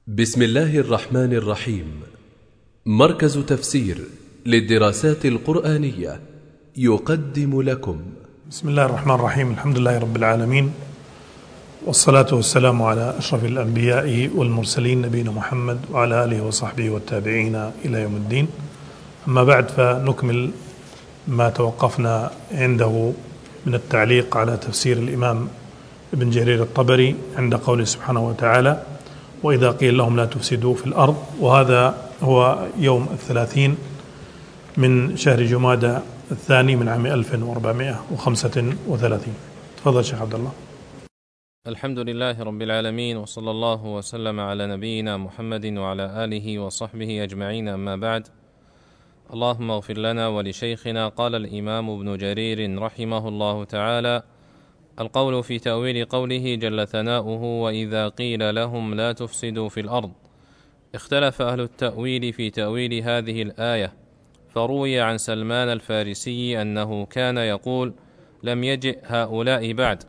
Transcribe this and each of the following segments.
بسم الله الرحمن الرحيم. مركز تفسير للدراسات القرآنية يقدم لكم بسم الله الرحمن الرحيم. الحمد لله رب العالمين، والصلاة والسلام على أشرف الأنبياء والمرسلين نبينا محمد وعلى آله وصحبه والتابعين إلى يوم الدين. أما بعد، فنكمل ما توقفنا عنده من التعليق على تفسير الإمام ابن جرير الطبري عند قوله سبحانه وتعالى: وإذا قيل لهم لا تفسدوا في الأرض. وهذا هو يوم 30 من شهر جمادى الثاني من عام 1435. تفضل شيخ عبد الله. الحمد لله رب العالمين، وصلى الله وسلم على نبينا محمد وعلى آله وصحبه أجمعين. أما بعد، اللهم اغفر لنا ولشيخنا. قال الإمام ابن جرير رحمه الله تعالى: القول في تأويل قوله جل ثناؤه: وإذا قيل لهم لا تفسدوا في الأرض. اختلف أهل التأويل في تأويل هذه الآية، فروي عن سلمان الفارسي أنه كان يقول: لم يجئ هؤلاء بعد.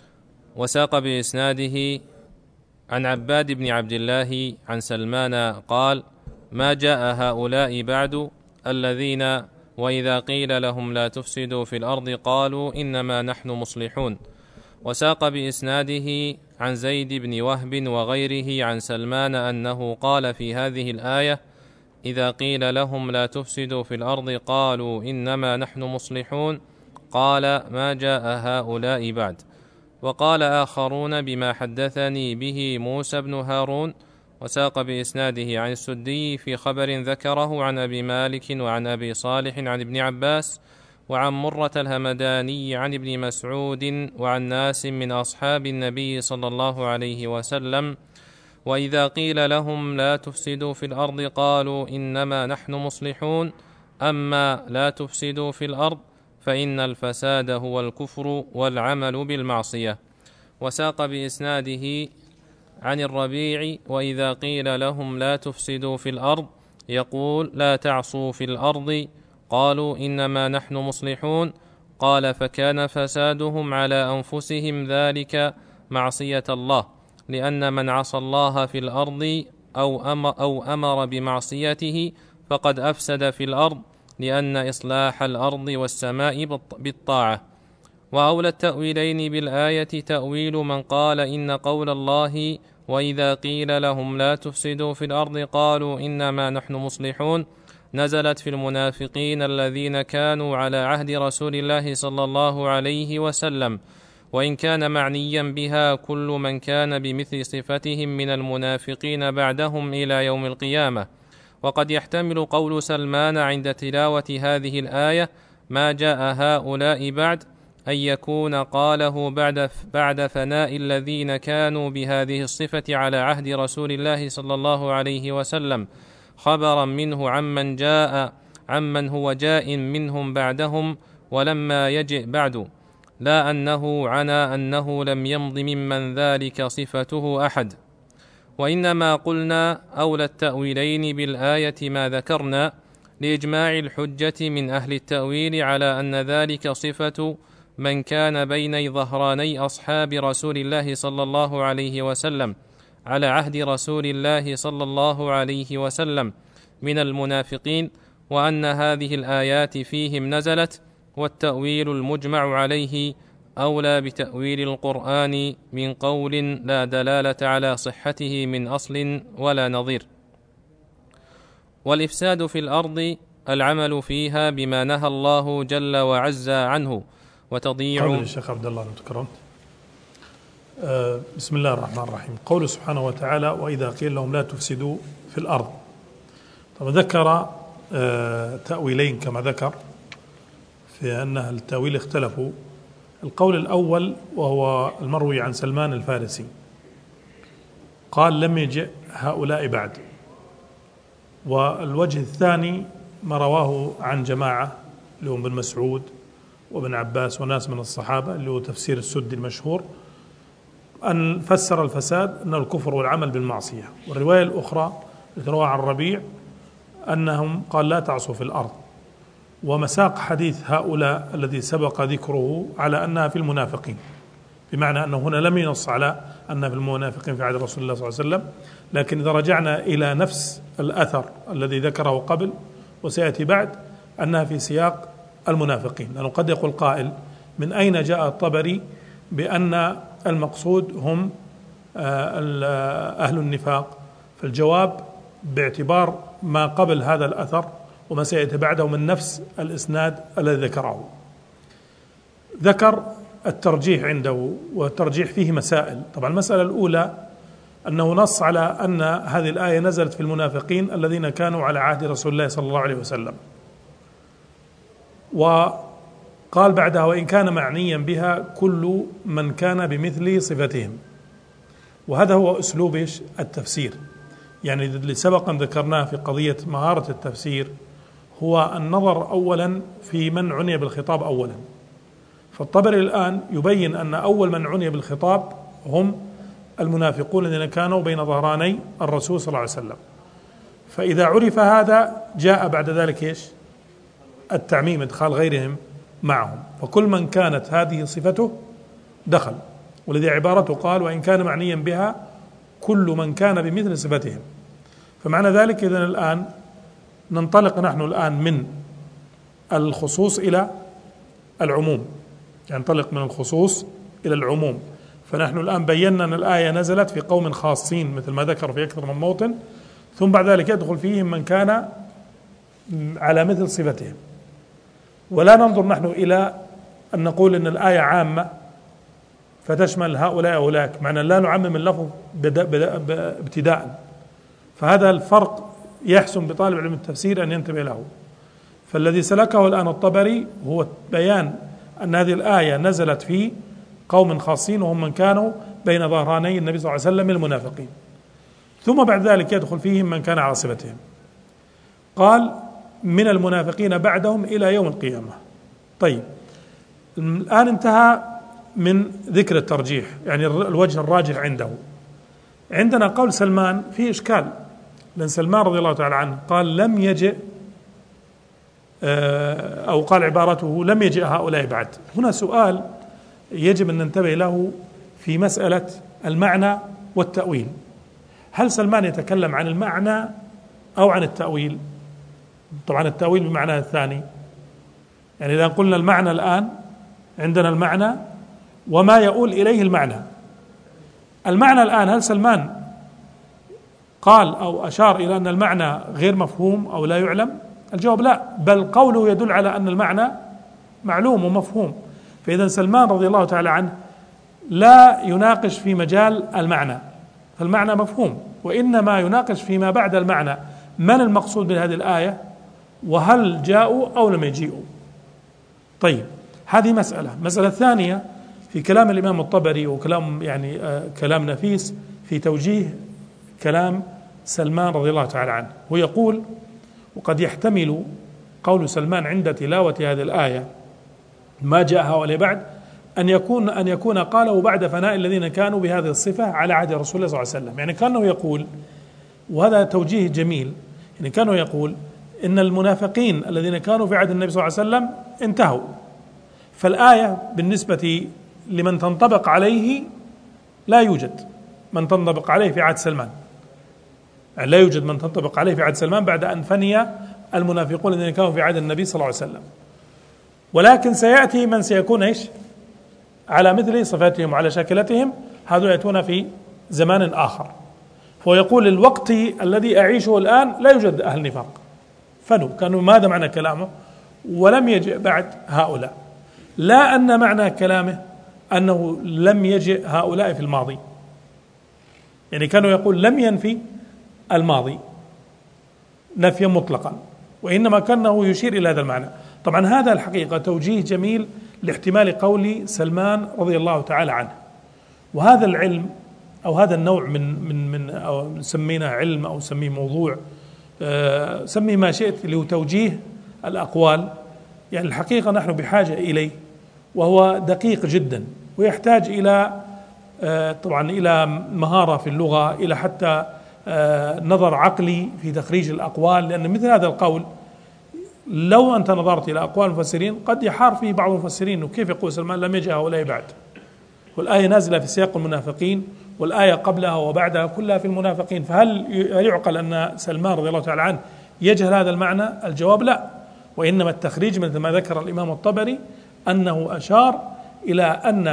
وساق بإسناده عن عباد بن عبد الله عن سلمان قال: ما جاء هؤلاء بعد الذين وإذا قيل لهم لا تفسدوا في الأرض قالوا إنما نحن مصلحون. وساق بإسناده عن زيد بن وهب وغيره عن سلمان أنه قال في هذه الآية: إذا قيل لهم لا تفسدوا في الأرض قالوا إنما نحن مصلحون، قال: ما جاء هؤلاء بعد. وقال آخرون بما حدثني به موسى بن هارون. وساق بإسناده عن السدي في خبر ذكره عن أبي مالك وعن أبي صالح عن ابن عباس وعن مرة الهمداني عن ابن مسعود وعن ناس من أصحاب النبي صلى الله عليه وسلم: وإذا قيل لهم لا تفسدوا في الأرض قالوا إنما نحن مصلحون، أما لا تفسدوا في الأرض فإن الفساد هو الكفر والعمل بالمعصية. وساق بإسناده عن الربيع: وإذا قيل لهم لا تفسدوا في الأرض يقول: لا تعصوا في الأرض، قالوا إنما نحن مصلحون، قال: فكان فسادهم على أنفسهم ذلك معصية الله، لأن من عصى الله في الأرض أو أمر بمعصيته فقد أفسد في الأرض، لأن إصلاح الأرض والسماء بالطاعة. وأولى التأويلين بالآية تأويل من قال إن قول الله وإذا قيل لهم لا تفسدوا في الأرض قالوا إنما نحن مصلحون نزلت في المنافقين الذين كانوا على عهد رسول الله صلى الله عليه وسلم، وإن كان معنيا بها كل من كان بمثل صفتهم من المنافقين بعدهم إلى يوم القيامة. وقد يحتمل قول سلمان عند تلاوة هذه الآية: ما جاء هؤلاء بعد، أن يكون قاله بعد فناء الذين كانوا بهذه الصفة على عهد رسول الله صلى الله عليه وسلم، خبرا منه عمن هو جاء منهم بعدهم ولما يجئ بعد، لا أنه عنى أنه لم يمض ممن ذلك صفته أحد. وإنما قلنا أولى التأويلين بالآية ما ذكرنا، لإجماع الحجة من أهل التأويل على أن ذلك صفة من كان بين ظهراني أصحاب رسول الله صلى الله عليه وسلم على عهد رسول الله صلى الله عليه وسلم من المنافقين، وأن هذه الآيات فيهم نزلت، والتأويل المجمع عليه أولى بتأويل القرآن من قول لا دلالة على صحته من أصل ولا نظير. والإفساد في الأرض العمل فيها بما نهى الله جل وعز عنه وتضييع. قول الشيخ عبد الله تكرمت. بسم الله الرحمن الرحيم. قول سبحانه وتعالى: وإذا قيل لهم لا تفسدوا في الأرض. طب ذكر تأويلين كما ذكر، في أن التأويل اختلفوا. القول الأول وهو المروي عن سلمان الفارسي قال: لم يجئ هؤلاء بعد. والوجه الثاني ما رواه عن جماعة اللي هم بن مسعود وابن عباس وناس من الصحابة، اللي هو تفسير السدي المشهور، أن فسر الفساد أنه الكفر والعمل بالمعصية. والرواية الأخرى التي روى عن الربيع أنهم قال: لا تعصوا في الأرض. ومساق حديث هؤلاء الذي سبق ذكره على أنها في المنافقين، بمعنى أنه هنا لم ينص على أن في المنافقين في عهد رسول الله صلى الله عليه وسلم، لكن إذا رجعنا إلى نفس الأثر الذي ذكره قبل وسيأتي بعد أنها في سياق المنافقين، لأنه قد يقول قائل من أين جاء الطبري بأن المقصود هم أهل النفاق؟ فالجواب باعتبار ما قبل هذا الأثر وما سيأتي بعده من نفس الإسناد الذي ذكره. ذكر الترجيح عنده، والترجيح فيه مسائل. طبعا المسألة الأولى أنه نص على أن هذه الآية نزلت في المنافقين الذين كانوا على عهد رسول الله صلى الله عليه وسلم، وقال بعدها وإن كان معنيا بها كل من كان بمثل صفتهم. وهذا هو أسلوب التفسير، يعني اللي سبقا ذكرناه في قضية مهارة التفسير هو النظر أولا في من عني بالخطاب أولا. فالطبري الآن يبين أن أول من عني بالخطاب هم المنافقون الذين كانوا بين ظهراني الرسول صلى الله عليه وسلم. فإذا عرف هذا جاء بعد ذلك التعميم، إدخال غيرهم معهم، فكل من كانت هذه صفته دخل. والذي عبارته قال وإن كان معنيا بها كل من كان بمثل صفتهم. فمعنى ذلك إذن الآن ننطلق نحن الآن من الخصوص إلى العموم، يعني ننطلق من الخصوص إلى العموم. فنحن الآن بينا أن الآية نزلت في قوم خاصين مثل ما ذكر في أكثر من موطن، ثم بعد ذلك يدخل فيهم من كان على مثل صفتهم. ولا ننظر نحن إلى أن نقول أن الآية عامة فتشمل هؤلاء أولاك، معنى لا نعمم اللفظ ابتداء. فهذا الفرق يحسن بطالب علم التفسير أن ينتبه له. فالذي سلكه الآن الطبري هو بيان أن هذه الآية نزلت في قوم خاصين وهم من كانوا بين ظهراني النبي صلى الله عليه وسلم المنافقين، ثم بعد ذلك يدخل فيهم من كان على صفتهم. قال من المنافقين بعدهم إلى يوم القيامة. طيب الآن انتهى من ذكر الترجيح، يعني الوجه الراجح عنده. عندنا قول سلمان فيه إشكال، لأن سلمان رضي الله تعالى عنه قال لم يجئ، أو قال عبارته لم يجئ هؤلاء بعد. هنا سؤال يجب أن ننتبه له في مسألة المعنى والتأويل. هل سلمان يتكلم عن المعنى أو عن التأويل؟ طبعا التأويل بمعنى الثاني، يعني إذا قلنا المعنى الآن عندنا المعنى وما يؤول إليه المعنى. المعنى الآن هل سلمان قال أو أشار إلى أن المعنى غير مفهوم أو لا يعلم؟ الجواب لا، بل قوله يدل على أن المعنى معلوم ومفهوم. فإذا سلمان رضي الله تعالى عنه لا يناقش في مجال المعنى، فالمعنى مفهوم، وإنما يناقش فيما بعد المعنى، من المقصود بهذه الآية وهل جاءوا أو لم يجيئوا. طيب هذه مسألة ثانية في كلام الإمام الطبري، وكلام يعني كلام نفيس في توجيه كلام سلمان رضي الله تعالى عنه. ويقول وقد يحتمل قول سلمان عند تلاوة هذه الآية ما جاء هؤلاء بعد أن يكون قاله بعد فناء الذين كانوا بهذه الصفة على عهد رسول الله صلى الله عليه وسلم. يعني كانه يقول، وهذا توجيه جميل، يعني كانه يقول إن المنافقين الذين كانوا في عهد النبي صلى الله عليه وسلم انتهوا، فالآية بالنسبة لمن تنطبق عليه لا يوجد من تنطبق عليه في عهد سلمان، يعني لا يوجد من تنطبق عليه في عهد سلمان بعد أن فني المنافقون الذين كانوا في عهد النبي صلى الله عليه وسلم. ولكن سيأتي من سيكون على مثل صفاتهم وعلى شاكلتهم، هذول يأتون في زمان آخر. فهو يقول الوقت الذي أعيشه الآن لا يوجد أهل نفاق، فنوا كانوا. ماذا معنى كلامه؟ ولم يجئ بعد هؤلاء، لا أن معنى كلامه أنه لم يجئ هؤلاء في الماضي، يعني كانوا يقول لم ينفي الماضي نفيا مطلقا، وإنما كانه يشير إلى هذا المعنى. طبعا هذا الحقيقة توجيه جميل لاحتمال قول سلمان رضي الله تعالى عنه. وهذا العلم أو هذا النوع من أو سميناه علم أو سميه موضوع، سميه ما شئت، اللي هو توجيه الأقوال، يعني الحقيقة نحن بحاجة إليه، وهو دقيق جدا ويحتاج إلى طبعا إلى مهارة في اللغة، إلى حتى نظر عقلي في تخريج الأقوال، لأن مثل هذا القول لو أنت نظرت إلى أقوال المفسرين قد يحار فيه بعض المفسرين، وكيف يقول سلمان لم يجئ هؤلاء بعد، والآية نازلة في سياق المنافقين والآية قبلها وبعدها كلها في المنافقين، فهل يعقل أن سلمان رضي الله تعالى عنه يجهل هذا المعنى؟ الجواب لا، وإنما التخريج مثل ما ذكر الإمام الطبري أنه أشار إلى أن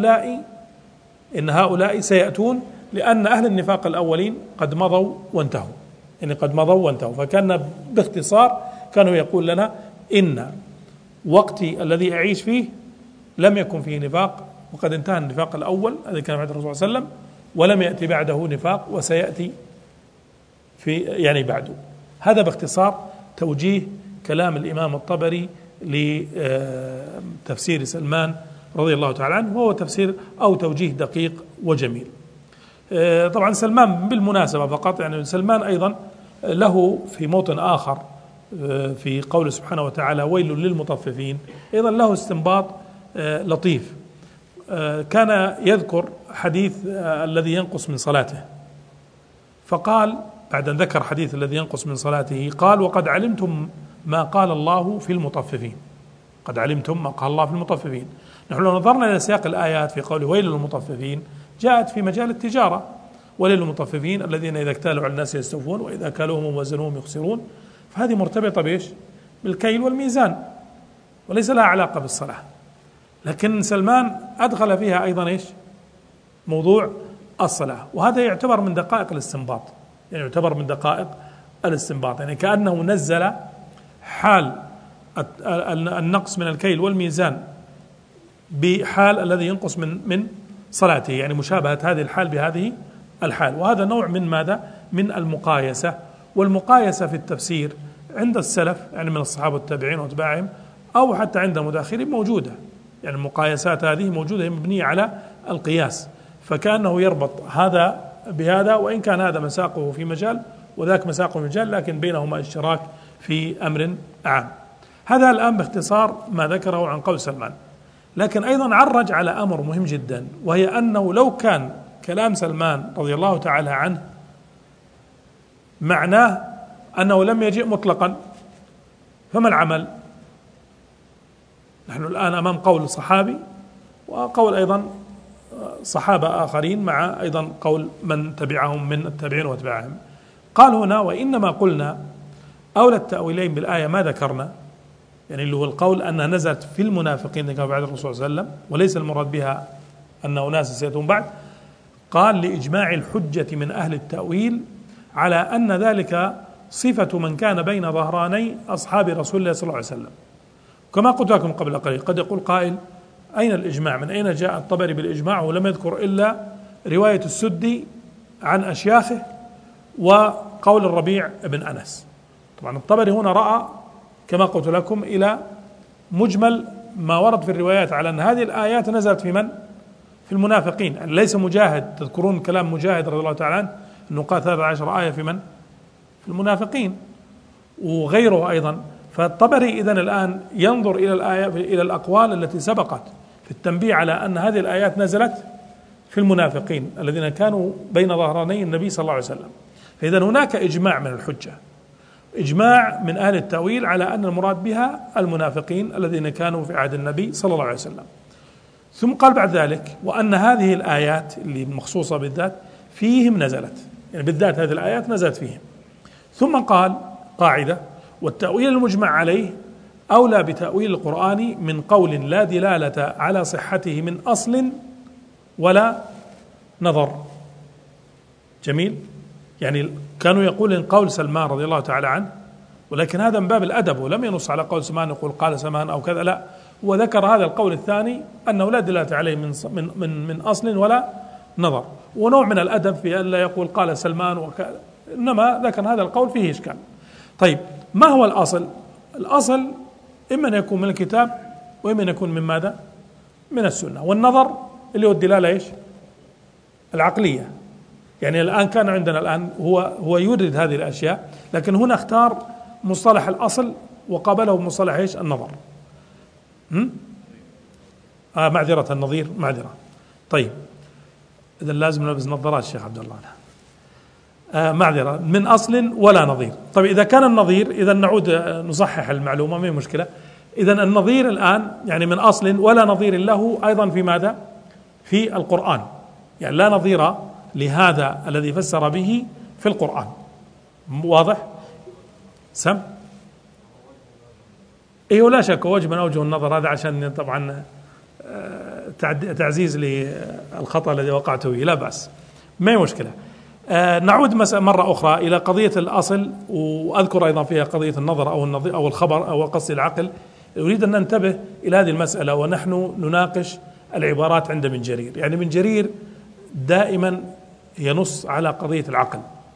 هؤلاء سيأتون، لأن أهل النفاق الأولين قد مضوا وانتهوا، يعني قد مضوا وانتهوا. فكان باختصار كانوا يقول لنا إن وقتي الذي أعيش فيه لم يكن فيه نفاق، وقد انتهى النفاق الأول الذي كان بعد الرسول صلى الله عليه وسلم، ولم يأتي بعده نفاق وسيأتي في بعده. هذا باختصار توجيه كلام الإمام الطبري لتفسير سلمان رضي الله تعالى عنه، وهو تفسير أو توجيه دقيق وجميل. طبعا سلمان بالمناسبة فقط، يعني سلمان أيضا له في موطن آخر في قوله سبحانه وتعالى ويل للمطففين، أيضا له استنباط لطيف. كان يذكر حديث الذي ينقص من صلاته، فقال بعد أن ذكر حديث الذي ينقص من صلاته قال وقد علمتم ما قال الله في المطففين. قد علمتم ما قال الله في المطففين. نحن لو نظرنا إلى سياق الآيات في قوله ويل للمطففين جاءت في مجال التجارة، ويل للمطففين الذين إذا اكتالوا على الناس يستوفون وإذا كالوهم ووزنوهم يخسرون، فهذه مرتبطة بإيش؟ بالكيل والميزان، وليس لها علاقة بالصلاة. لكن سلمان أدخل فيها أيضا إيش؟ موضوع الصلاة، وهذا يعتبر من دقائق الاستنباط، يعني كأنه نزل حال النقص من الكيل والميزان بحال الذي ينقص من صلاته، يعني مشابهة هذه الحال بهذه الحال. وهذا نوع من ماذا؟ من المقايسة. والمقايسة في التفسير عند السلف، يعني من الصحابة والتابعين واتباعهم، أو حتى عند المتأخرين موجودة، يعني المقايسات هذه موجودة، هي مبنية على القياس، فكأنه يربط هذا بهذا، وإن كان هذا مساقه في مجال وذاك مساقه في مجال، لكن بينهما اشتراك في أمر عام. هذا الآن باختصار ما ذكره عن قول سلمان. لكن أيضا عرج على أمر مهم جدا، وهي أنه لو كان كلام سلمان رضي الله تعالى عنه معناه أنه لم يجئ مطلقا، فما العمل؟ نحن الآن أمام قول صحابي وقول أيضا صحابة آخرين، مع أيضا قول من تبعهم من التابعين واتباعهم. قال هنا وإنما قلنا أولى التأويلين بالآية ما ذكرنا، يعني اللي هو القول أنها نزلت في المنافقين كما بعد الرسول صلى الله عليه وسلم، وليس المراد بها أن أناس سيأتون بعد. قال لإجماع الحجة من أهل التأويل على أن ذلك صفة من كان بين ظهراني أصحاب رسول الله صلى الله عليه وسلم. كما قلت لكم قبل قليل، قد يقول قائل أين الإجماع؟ من أين جاء الطبري بالإجماع ولم يذكر إلا رواية السدي عن أشياخه وقول الربيع بن أنس؟ طبعا الطبري هنا رأى كما قلت لكم إلى مجمل ما ورد في الروايات على أن هذه الآيات نزلت في من؟ في المنافقين، يعني ليس مجاهد. تذكرون كلام مجاهد رضي الله تعالى عنه أنه قال 13 آية في من؟ في المنافقين، وغيره أيضا. فالطبري إذن الآن ينظر إلى الآية، إلى الأقوال التي سبقت في التنبيه على أن هذه الآيات نزلت في المنافقين الذين كانوا بين ظهراني النبي صلى الله عليه وسلم. فإذا هناك إجماع من الحجة، إجماع من أهل التأويل على أن المراد بها المنافقين الذين كانوا في عهد النبي صلى الله عليه وسلم. ثم قال بعد ذلك وأن هذه الآيات اللي مخصوصة بالذات فيهم نزلت، يعني بالذات هذه الآيات نزلت فيهم. ثم قال قاعدة: والتأويل المجمع عليه أولى بتأويل القرآن من قول لا دلالة على صحته من أصل ولا نظر. جميل، يعني كانوا يقولون قول سلمان رضي الله تعالى عنه، ولكن هذا من باب الأدب، ولم ينص على قول سلمان يقول قال سلمان أو كذا، لا، وذكر هذا القول الثاني أنه لا دلالة عليه من أصل ولا نظر، ونوع من الأدب في أن لا يقول قال سلمان إنما ذكر هذا القول فيه إشكال. طيب، ما هو الأصل؟ الأصل إما أن يكون من الكتاب وإما أن يكون من ماذا؟ من السنة. والنظر اللي هو الدلالة إيش؟ العقلية. يعني الآن كان عندنا الآن هو يورد هذه الأشياء، لكن هنا اختار مصطلح الأصل وقابله مصطلح إيش؟ النظر. معذرة، النظير، معذرة. طيب، إذا لازم نلبس نظارات الشيخ عبد الله. معذرة، من أصل ولا نظير. طيب، إذا كان النظير، إذا نعود نصحح المعلومة، ما هي مشكلة. إذا النظير الآن يعني من أصل ولا نظير له أيضا في ماذا؟ في القرآن، يعني لا نظير لهذا الذي فسر به في القرآن. واضح؟ سم؟ ايوه لا شك وجه من اوجه النظر، هذا عشان طبعا تعزيز للخطأ الذي وقعت فيه، لا بأس، ما هي مشكلة. نعود مرة أخرى إلى قضية الأصل، وأذكر أيضا فيها قضية النظر أو الخبر أو قصد العقل. أريد أن ننتبه إلى هذه المسألة ونحن نناقش العبارات عند ابن جرير. يعني ابن جرير دائما ينص على قضية العقل،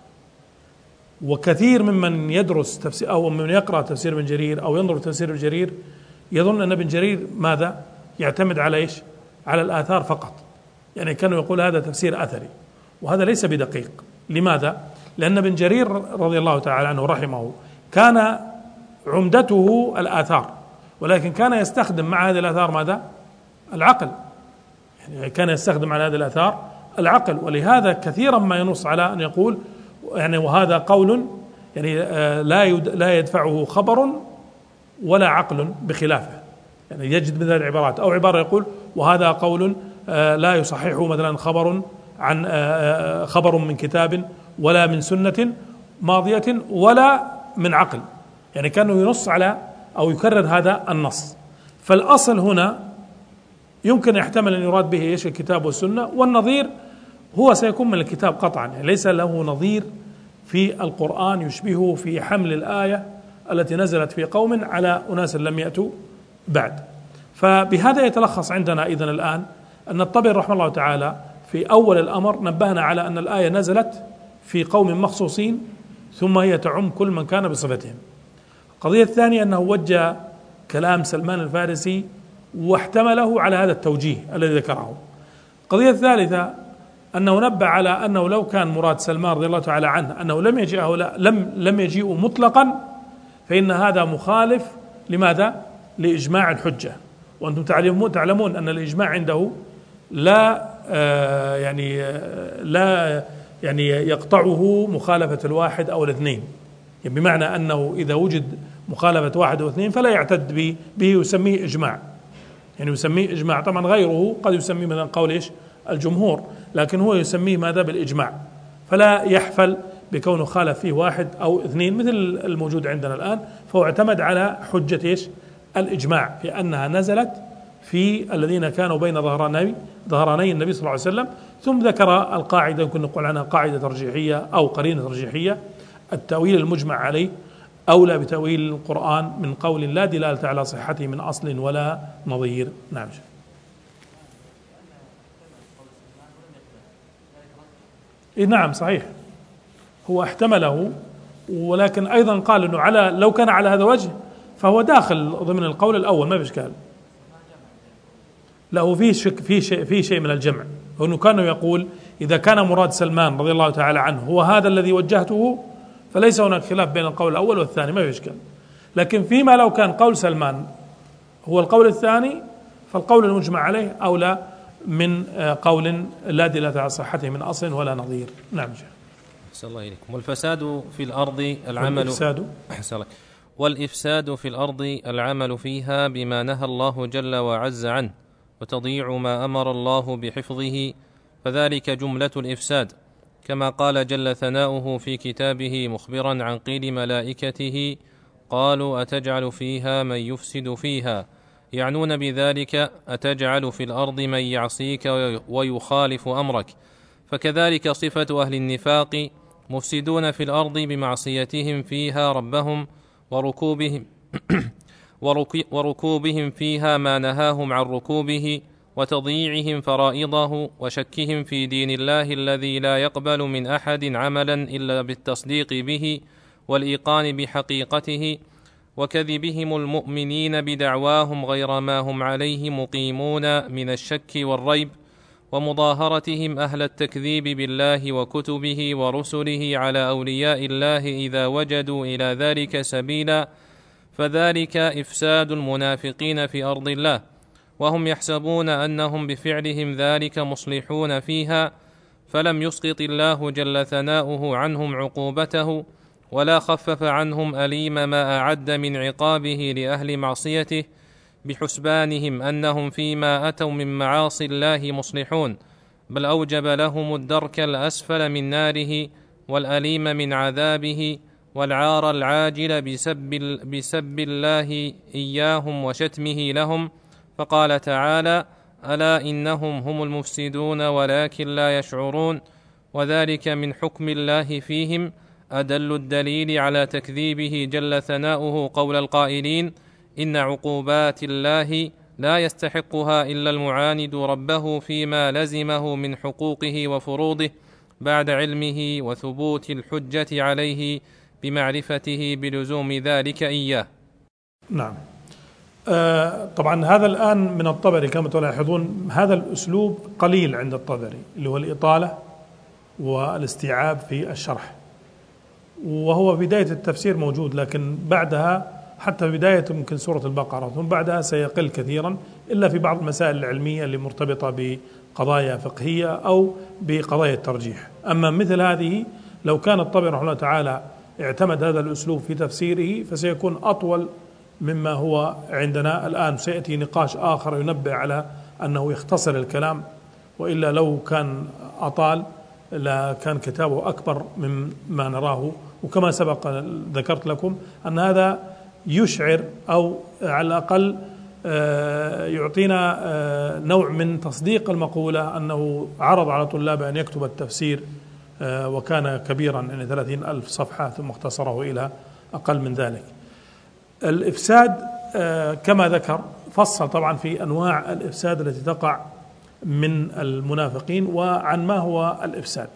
وكثير ممن يدرس تفسير أو من يقرأ تفسير ابن جرير أو ينظر تفسير ابن جرير يظن أن ابن جرير ماذا؟ يعتمد على إيش؟ على الآثار فقط. يعني كانوا يقول هذا تفسير أثري، وهذا ليس بدقيق. لماذا؟ لأن ابن جرير رضي الله تعالى عنه رحمه كان عمدته الآثار، ولكن كان يستخدم مع هذه الآثار ماذا؟ العقل. يعني كان يستخدم على هذه الآثار العقل، ولهذا كثيرا ما ينص على أن يقول يعني وهذا قول يعني لا يدفعه خبر ولا عقل بخلافه. يعني يجد من هذه العبارات أو عبارة يقول وهذا قول لا يصححه مثلا خبر من كتاب ولا من سنة ماضية ولا من عقل. يعني كانوا ينص على أو يكرر هذا النص. فالأصل هنا يمكن يحتمل أن يراد به إيش؟ الكتاب والسنة، والنظير هو سيكون من الكتاب قطعا. يعني ليس له نظير في القرآن يشبهه في حمل الآية التي نزلت في قوم على أناس لم يأتوا بعد. فبهذا يتلخص عندنا إذن الآن أن الطبري رحمه الله تعالى في أول الأمر نبهنا على أن الآية نزلت في قوم مخصوصين ثم هي تعم كل من كان بصفتهم. القضية الثانية أنه وجه كلام سلمان الفارسي واحتمله على هذا التوجيه الذي ذكره. القضية الثالثة أنه نبه على أنه لو كان مراد سلمان رضي الله تعالى عنه أنه لم يجيء مطلقا فإن هذا مخالف لماذا؟ لإجماع الحجة. وأنتم تعلمون أن الإجماع عنده لا يقطعه مخالفة الواحد أو الاثنين. يعني بمعنى أنه إذا وجد مخالفة واحد أو اثنين فلا يعتد به يسميه إجماع. يعني يسميه إجماع. طبعا غيره قد يسميه مثلا قول إيش؟ الجمهور، لكن هو يسميه ماذا؟ بالإجماع. فلا يحفل بكونه خالف فيه واحد أو اثنين مثل الموجود عندنا الآن. فهو اعتمد على حجة إيش؟ الإجماع في أنها نزلت في الذين كانوا بين ظهراني النبي صلى الله عليه وسلم. ثم ذكر القاعدة يمكن نقول عنها قاعدة ترجيحية أو قرينة ترجيحية: التأويل المجمع عليه أولى بتأويل القرآن من قول لا دلالة على صحته من أصل ولا نظير. نعم. نعم صحيح، هو احتمله، ولكن أيضا قال أنه لو كان على هذا الوجه فهو داخل ضمن القول الأول ما في إشكال. له في شيء من الجمع، وأنه كان يقول إذا كان مراد سلمان رضي الله تعالى عنه هو هذا الذي وجهته فليس هناك خلاف بين القول الأول والثاني، ما في إشكال. لكن فيما لو كان قول سلمان هو القول الثاني فالقول المجمع عليه أولى من قول لا دلالة على صحته من أصل ولا نظير. نعم شيخ. أحسن الله إليكم. والفساد في الأرض والإفساد في الأرض العمل فيها بما نهى الله جل وعز عنه وتضييع ما أمر الله بحفظه، فذلك جملة الإفساد، كما قال جل ثناؤه في كتابه مخبرا عن قيل ملائكته: قالوا أتجعل فيها من يفسد فيها، يعنون بذلك أتجعل في الأرض من يعصيك ويخالف أمرك. فكذلك صفة أهل النفاق مفسدون في الأرض بمعصيتهم فيها ربهم وركوبهم فيها ما نهاهم عن ركوبه، وتضييعهم فرائضه، وشكهم في دين الله الذي لا يقبل من أحد عملا إلا بالتصديق به والإيقان بحقيقته، وكذبهم المؤمنين بدعواهم غير ما هم عليه مقيمون من الشك والريب، ومظاهرتهم أهل التكذيب بالله وكتبه ورسله على أولياء الله إذا وجدوا إلى ذلك سبيلا، فذلك إفساد المنافقين في أرض الله، وهم يحسبون أنهم بفعلهم ذلك مصلحون فيها، فلم يسقط الله جل ثناؤه عنهم عقوبته، ولا خفف عنهم أليم ما أعد من عقابه لأهل معصيته، بحسبانهم أنهم فيما أتوا من معاصي الله مصلحون، بل أوجب لهم الدرك الأسفل من ناره والأليم من عذابه والعار العاجل بسب الله إياهم وشتمه لهم. فقال تعالى: ألا إنهم هم المفسدون ولكن لا يشعرون. وذلك من حكم الله فيهم أدل الدليل على تكذيبه جل ثناؤه قول القائلين: إن عقوبات الله لا يستحقها إلا المعاند ربه فيما لزمه من حقوقه وفروضه بعد علمه وثبوت الحجة عليه بمعرفته بلزوم ذلك إياه. نعم. طبعا هذا الآن من الطبري كما تلاحظون هذا الأسلوب قليل عند الطبري، اللي هو الإطالة والاستيعاب في الشرح، وهو بداية التفسير موجود، لكن بعدها حتى بداية ممكن سورة البقرة ثم بعدها سيقل كثيرا، إلا في بعض المسائل العلمية اللي مرتبطة بقضايا فقهية أو بقضايا الترجيح. أما مثل هذه لو كان الطبري رحمه الله تعالى اعتمد هذا الأسلوب في تفسيره فسيكون أطول مما هو عندنا الآن. سيأتي نقاش آخر ينبه على أنه يختصر الكلام، وإلا لو كان أطال لكان كتابه أكبر مما نراه. وكما سبق ذكرت لكم أن هذا يشعر أو على الأقل يعطينا نوع من تصديق المقولة أنه عرض على طلابه أن يكتب التفسير، وكان كبيرا يعني 30,000 صفحة ثم اختصره إلى أقل من ذلك. الإفساد كما ذكر فصل طبعا في أنواع الإفساد التي تقع من المنافقين وعن ما هو الإفساد.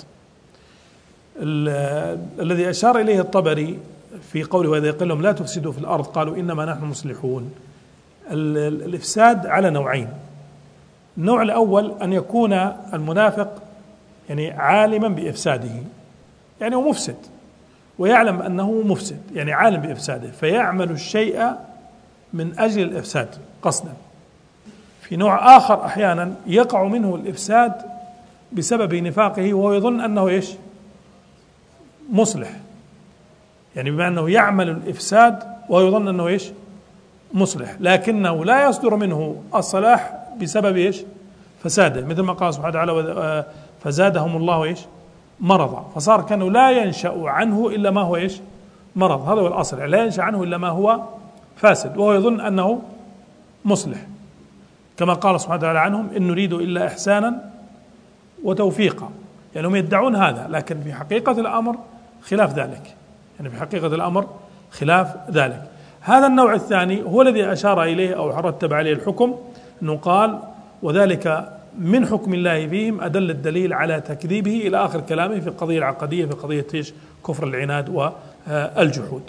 الذي أشار إليه الطبري في قوله: وإذا قيل لهم لا تفسدوا في الأرض قالوا إنما نحن مصلحون. الإفساد على نوعين. النوع الأول أن يكون المنافق يعني عالما بإفساده، يعني هو مفسد ويعلم أنه مفسد، يعني عالم بإفساده فيعمل الشيء من أجل الإفساد قصدا. في نوع آخر أحيانا يقع منه الإفساد بسبب نفاقه وهو يظن أنه إيش؟ مصلح، يعني بما أنه يعمل الإفساد ويظن أنه إيش؟ مصلح، لكنه لا يصدر منه الصلاح بسبب إيش؟ فساده، مثل ما قال سبحانه وتعالى: فزادهم الله إيش؟ مرضا، فصار كأنه لا ينشأ عنه إلا ما هو إيش؟ مرض. هذا هو الأصل، لا ينشأ عنه إلا ما هو فاسد وهو يظن أنه مصلح، كما قال سبحانه وتعالى عنهم: إن نريد إلا إحسانا وتوفيقا. يعني هم يدعون هذا، لكن في حقيقة الأمر خلاف ذلك، يعني في حقيقة الأمر خلاف ذلك. هذا النوع الثاني هو الذي أشار إليه أو رتب عليه الحكم، أنه قال: وذلك من حكم الله فيهم أدل الدليل على تكذيبه إلى آخر كلامه في القضية العقدية، في قضية كفر العناد والجحود.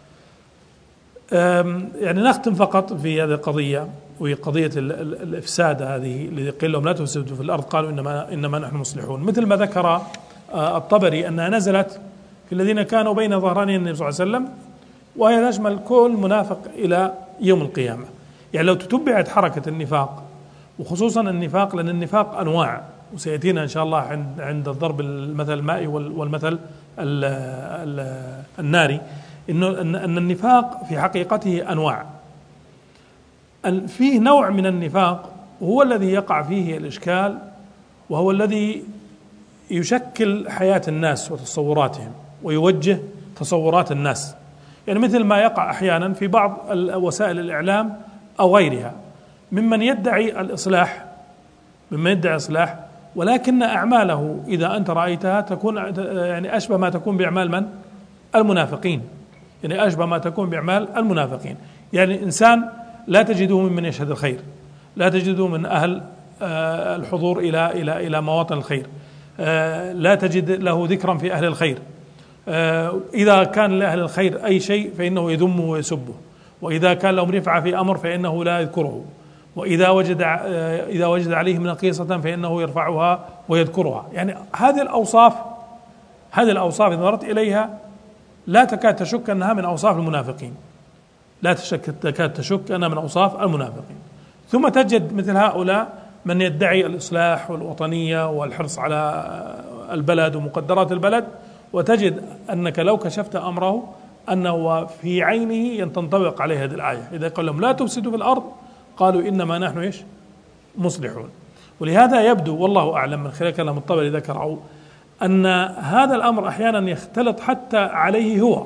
يعني نختم فقط في هذه القضية، وهي قضية الإفساد هذه الذي قيل لهم لا تفسدوا في الأرض قالوا إنما نحن مصلحون. مثل ما ذكر الطبري أنها نزلت في الذين كانوا بين ظهراني النبي صلى الله عليه وسلم، وهي تشمل كل منافق إلى يوم القيامة. يعني لو تتبعت حركة النفاق، وخصوصا النفاق، لأن النفاق أنواع، وسيأتينا إن شاء الله عند الضرب المثل المائي والمثل الناري، أن النفاق في حقيقته أنواع. فيه نوع من النفاق هو الذي يقع فيه الإشكال، وهو الذي يشكل حياة الناس وتصوراتهم ويوجه تصورات الناس، يعني مثل ما يقع أحيانا في بعض وسائل الإعلام أو غيرها ممن يدعي الإصلاح، ولكن أعماله إذا أنت رأيتها تكون يعني أشبه ما تكون بأعمال من؟ المنافقين، يعني أشبه ما تكون بأعمال المنافقين. يعني إنسان لا تجده ممن يشهد الخير، لا تجده من أهل الحضور إلى مواطن الخير، لا تجد له ذكرا في أهل الخير. إذا كان لأهل الخير أي شيء فإنه يذمه ويسبه، وإذا كان لهم رفعة في أمر فإنه لا يذكره، وإذا وجد عليه نقيصة فإنه يرفعها ويذكرها. يعني هذه الأوصاف إذا نظرت إليها لا تكاد تشك أنها من أوصاف المنافقين، تكاد تشك أنها من أوصاف المنافقين. ثم تجد مثل هؤلاء من يدعي الإصلاح والوطنية والحرص على البلد ومقدرات البلد، وتجد أنك لو كشفت أمره أنه في عينه تنطبق عليه هذه الآية: إذا قال لهم لا تفسدوا في الأرض قالوا إنما نحن مصلحون. ولهذا يبدو والله أعلم من خلال كلام الطبري ذكره أن هذا الأمر أحيانا يختلط حتى عليه هو،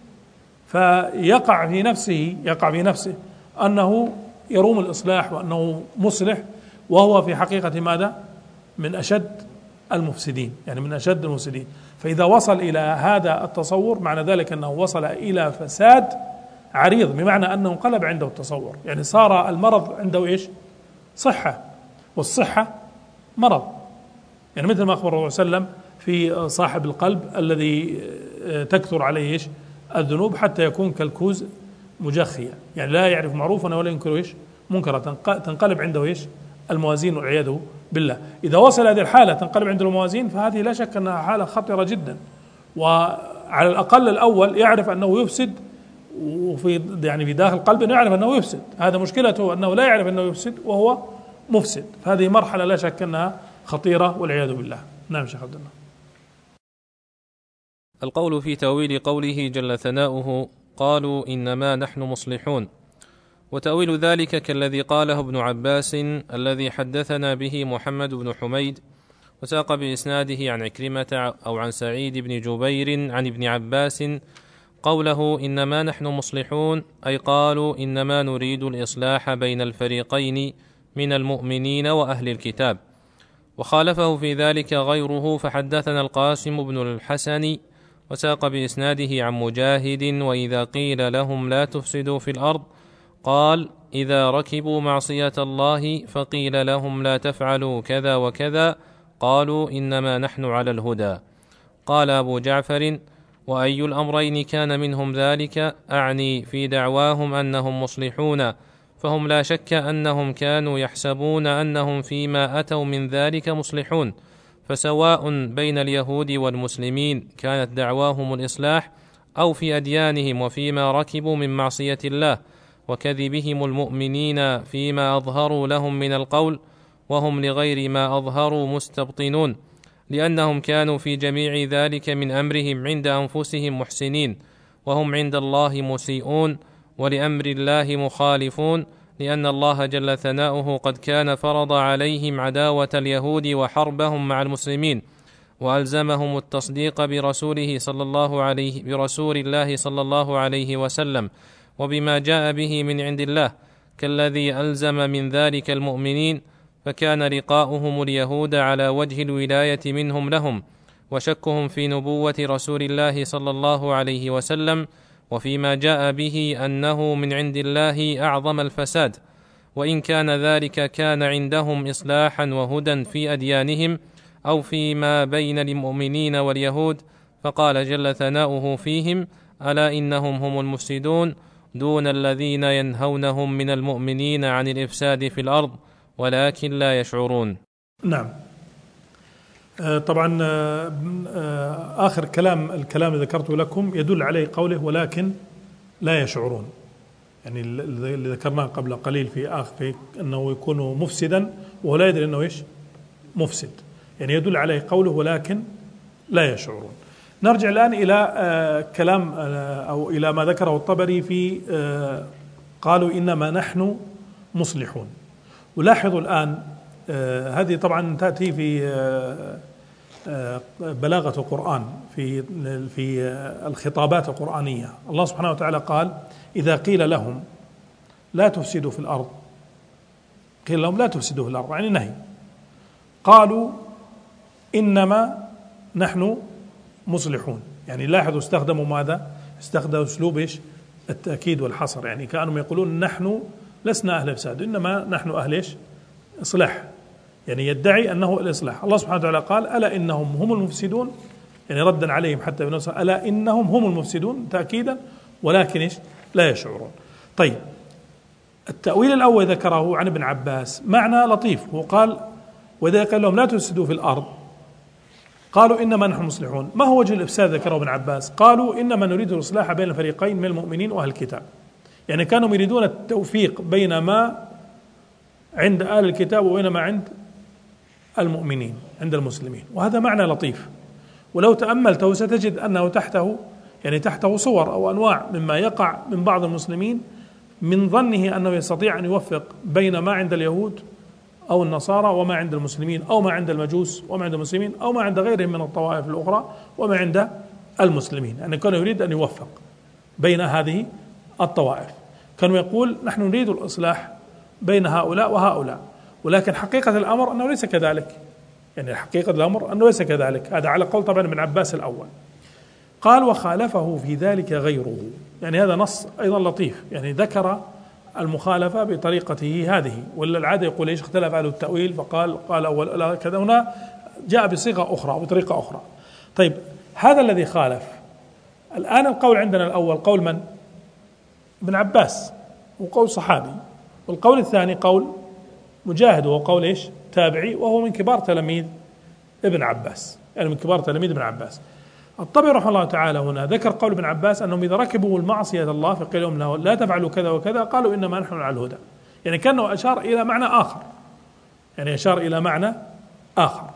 فيقع في نفسه أنه يروم الإصلاح وأنه مصلح، وهو في حقيقة ماذا؟ من أشد المفسدين، يعني من أشد المفسدين. فإذا وصل إلى هذا التصور معنى ذلك أنه وصل إلى فساد عريض، بمعنى أنه انقلب عنده التصور، يعني صار المرض عنده إيش؟ صحة، والصحة مرض. يعني مثل ما أخبر الله صلى الله عليه وسلم في صاحب القلب الذي تكثر عليه إيش؟ الذنوب حتى يكون كالكوز مجخية، يعني لا يعرف معروفا ولا ينكر إيش؟ منكرا، تنقلب عنده إيش؟ الموازين والعياذ بالله. إذا وصل هذه الحالة تنقلب عنده الموازين، فهذه لا شك أنها حالة خطرة جدا. وعلى الأقل الأول يعرف أنه يفسد، وفي يعني في داخل قلبه يعرف أنه يفسد، هذا مشكلته أنه لا يعرف أنه يفسد وهو مفسد. فهذه مرحلة لا شك أنها خطيرة والعياذ بالله. نعم شيخ عبد الله. القول في تأويل قوله جل ثناؤه قالوا إنما نحن مصلحون، وتأويل ذلك كالذي قاله ابن عباس الذي حدثنا به محمد بن حميد، وساق بإسناده عن عكرمة أو عن سعيد بن جبير عن ابن عباس قوله إنما نحن مصلحون، أي قالوا إنما نريد الإصلاح بين الفريقين من المؤمنين وأهل الكتاب. وخالفه في ذلك غيره، فحدثنا القاسم بن الحسن وساق بإسناده عن مجاهد وإذا قيل لهم لا تفسدوا في الأرض قال إذا ركبوا معصية الله فقيل لهم لا تفعلوا كذا وكذا قالوا إنما نحن على الهدى. قال أبو جعفر وأي الأمرين كان منهم ذلك، أعني في دعواهم أنهم مصلحون، فهم لا شك أنهم كانوا يحسبون أنهم فيما أتوا من ذلك مصلحون، فسواء بين اليهود والمسلمين كانت دعواهم الإصلاح أو في أديانهم وفيما ركبوا من معصية الله وكذبهم المؤمنين فيما أظهروا لهم من القول، وهم لغير ما أظهروا مستبطنون، لأنهم كانوا في جميع ذلك من أمرهم عند أنفسهم محسنين، وهم عند الله مسيئون ولأمر الله مخالفون، لأن الله جل ثناؤه قد كان فرض عليهم عداوة اليهود وحربهم مع المسلمين، وألزمهم التصديق برسول الله صلى الله عليه وسلم وبما جاء به من عند الله، كالذي ألزم من ذلك المؤمنين، فكان لقاؤهم اليهود على وجه الولاية منهم لهم، وشكهم في نبوة رسول الله صلى الله عليه وسلم وفيما جاء به أنه من عند الله أعظم الفساد، وإن كان ذلك كان عندهم إصلاحا وهدى في أديانهم أو فيما بين المؤمنين واليهود. فقال جل ثناؤه فيهم ألا إنهم هم المفسدون دون الذين ينهونهم من المؤمنين عن الإفساد في الأرض ولكن لا يشعرون. نعم. طبعا آخر الكلام اللي ذكرته لكم يدل عليه قوله ولكن لا يشعرون، يعني اللي ذكرناه قبل قليل في أنه يكون مفسدا وهو لا يدري أنه إيش مفسد، يعني يدل عليه قوله ولكن لا يشعرون. نرجع الآن إلى كلام أو إلى ما ذكره الطبري في قالوا إنما نحن مصلحون. ولاحظوا الآن هذه طبعا تأتي في بلاغة القرآن في الخطابات القرآنية. الله سبحانه وتعالى قال إذا قيل لهم لا تفسدوا في الأرض، قيل لهم لا تفسدوا في الأرض يعني نهي، قالوا إنما نحن مصلحون، يعني لاحظوا استخدموا ماذا؟ استخدموا أسلوب إيش؟ التأكيد والحصر، يعني كانوا يقولون نحن لسنا أهل إفساد إنما نحن أهل إيش؟ إصلاح، يعني يدعي أنه الإصلاح. الله سبحانه وتعالى قال ألا إنهم هم المفسدون، يعني ردا عليهم حتى بنفسه ألا إنهم هم المفسدون تأكيدا ولكن إيش؟ لا يشعرون. طيب التأويل الأول ذكره عن ابن عباس معنى لطيف، وقال وإذا قال لهم لا تفسدوا في الأرض قالوا إنما نحن مصلحون. ما هو وجه الإفساد ذكره ابن عباس؟ قالوا إنما نريد الإصلاح بين الفريقين من المؤمنين وأهل الكتاب، يعني كانوا يريدون التوفيق بين ما عند أهل الكتاب وبين ما عند المؤمنين عند المسلمين، وهذا معنى لطيف، ولو تأملته ستجد أنه تحته صور أو أنواع مما يقع من بعض المسلمين من ظنه أنه يستطيع أن يوفق بين ما عند اليهود أو النصارى وما عند المسلمين، أو ما عند المجوس وما عند المسلمين، أو ما عند غيرهم من الطوائف الأخرى وما عند المسلمين. يعني كان يريد أن يوفق بين هذه الطوائف. كانوا يقول نحن نريد الإصلاح بين هؤلاء وهؤلاء، ولكن حقيقة الأمر أنه ليس كذلك. يعني حقيقة الأمر أنه ليس كذلك. هذا على قول طبعا ابن عباس الأول. قال وخالفه في ذلك غيره. يعني هذا نص أيضا لطيف، يعني ذكر المخالفة بطريقته هذه، ولا العادة يقول ايش اختلف أهل التأويل قال أول كذا، هنا جاء بصيغة أخرى أو بطريقة أخرى. طيب هذا الذي خالف. الآن القول عندنا الأول قول من؟ ابن عباس، وقول صحابي، والقول الثاني قول مجاهد وهو قول ايش؟ تابعي، وهو من كبار تلاميذ ابن عباس، يعني من كبار تلاميذ ابن عباس. الطبري رحمه الله تعالى هنا ذكر قول ابن عباس أنهم إذا ركبوا المعصية الله فقيل لهم له لا تفعلوا كذا وكذا قالوا إنما نحن على الهدى. يعني كأنه أشار إلى معنى آخر، يعني أشار إلى معنى آخر.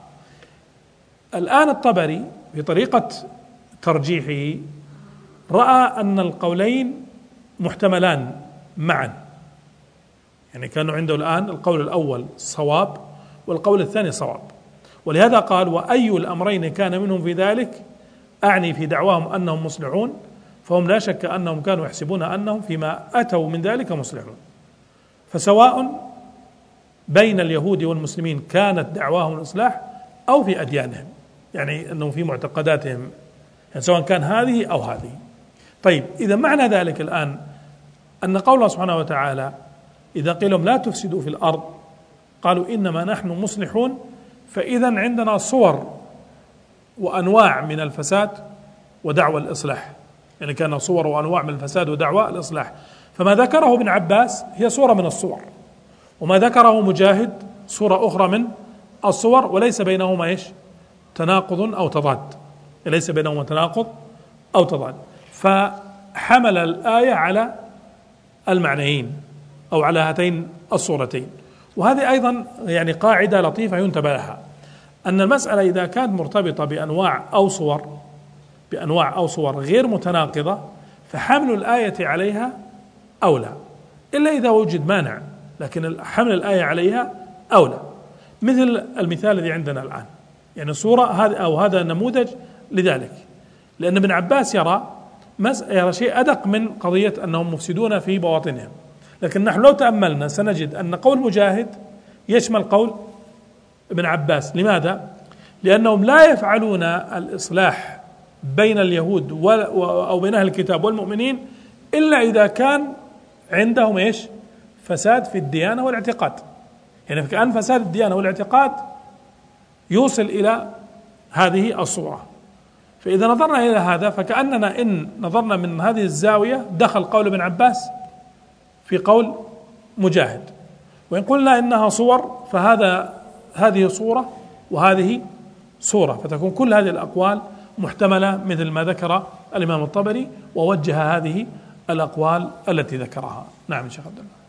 الآن الطبري بطريقة ترجيحه رأى أن القولين محتملان معا، يعني كانوا عنده الآن القول الأول صواب والقول الثاني صواب، ولهذا قال وأي الأمرين كان منهم في ذلك، أعني في دعواهم أنهم مصلحون، فهم لا شك أنهم كانوا يحسبون أنهم فيما أتوا من ذلك مصلحون. فسواء بين اليهود والمسلمين كانت دعواهم الإصلاح أو في أديانهم، يعني أنهم في معتقداتهم، يعني سواء كان هذه أو هذه. طيب إذا معنى ذلك الآن أن قول الله سبحانه وتعالى إذا قيل لهم لا تفسدوا في الأرض قالوا إنما نحن مصلحون، فإذا عندنا صور وأنواع من الفساد ودعوى الإصلاح، يعني كان صور وأنواع من الفساد ودعوى الإصلاح. فما ذكره ابن عباس هي صورة من الصور، وما ذكره مجاهد صورة أخرى من الصور، وليس بينهما إيش؟ تناقض أو تضاد، ليس بينهما تناقض أو تضاد. فحمل الآية على المعنيين أو على هاتين الصورتين. وهذه أيضا يعني قاعدة لطيفة ينتبه لها، أن المسألة إذا كانت مرتبطة بأنواع أو صور غير متناقضة فحمل الآية عليها أولى، إلا إذا وجد مانع، لكن حمل الآية عليها أولى. مثل المثال الذي عندنا الآن، يعني صورة هذا أو هذا نموذج لذلك، لأن ابن عباس يرى شيء أدق من قضية أنهم مفسدون في بواطنهم. لكن نحن لو تأملنا سنجد أن قول مجاهد يشمل قول ابن عباس. لماذا؟ لأنهم لا يفعلون الإصلاح بين اليهود أو بين أهل الكتاب والمؤمنين إلا إذا كان عندهم إيش؟ فساد في الديانة والاعتقاد. يعني كأن فساد الديانة والاعتقاد يوصل إلى هذه الصورة. فإذا نظرنا إلى هذا فكأننا إن نظرنا من هذه الزاوية دخل قول ابن عباس في قول مجاهد، وإن قلنا إنها صور هذه صورة وهذه صورة، فتكون كل هذه الأقوال محتملة مثل ما ذكر الإمام الطبري ووجه هذه الأقوال التي ذكرها. نعم شيخ عبد الله.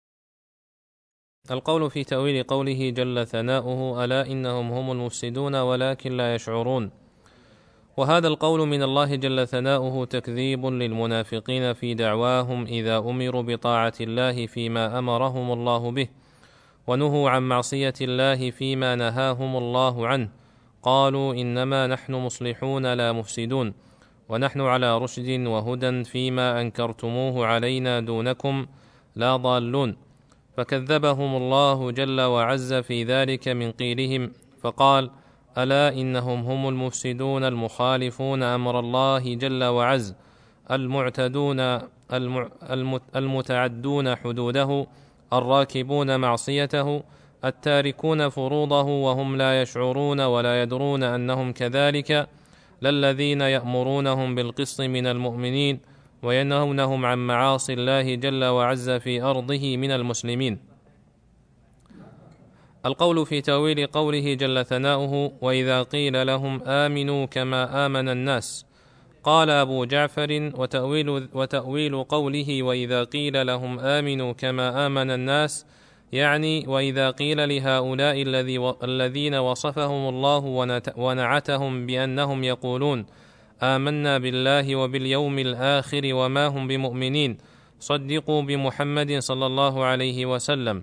القول في تأويل قوله جل ثناؤه ألا إنهم هم المفسدون ولكن لا يشعرون. وهذا القول من الله جل ثناؤه تكذيب للمنافقين في دعواهم إذا أمروا بطاعة الله فيما أمرهم الله به، ونهوا عن معصية الله فيما نهاهم الله عنه، قالوا إنما نحن مصلحون لا مفسدون، ونحن على رشد وهدى فيما أنكرتموه علينا دونكم لا ضالون. فكذبهم الله جل وعز في ذلك من قيلهم فقال ألا إنهم هم المفسدون المخالفون أمر الله جل وعز المعتدون المتعدون حدوده الراكبون معصيته التاركون فروضه وهم لا يشعرون ولا يدرون أنهم كذلك، للذين يأمرونهم بالقسط من المؤمنين وينهونهم عن معاصي الله جل وعز في أرضه من المسلمين. القول في تأويل قوله جل ثناؤه وإذا قيل لهم آمنوا كما آمن الناس. قال أبو جعفر وتأويل قوله وإذا قيل لهم آمنوا كما آمن الناس يعني وإذا قيل لهؤلاء الذين وصفهم الله ونعتهم بأنهم يقولون آمنا بالله وباليوم الآخر وما هم بمؤمنين صدقوا بمحمد صلى الله عليه وسلم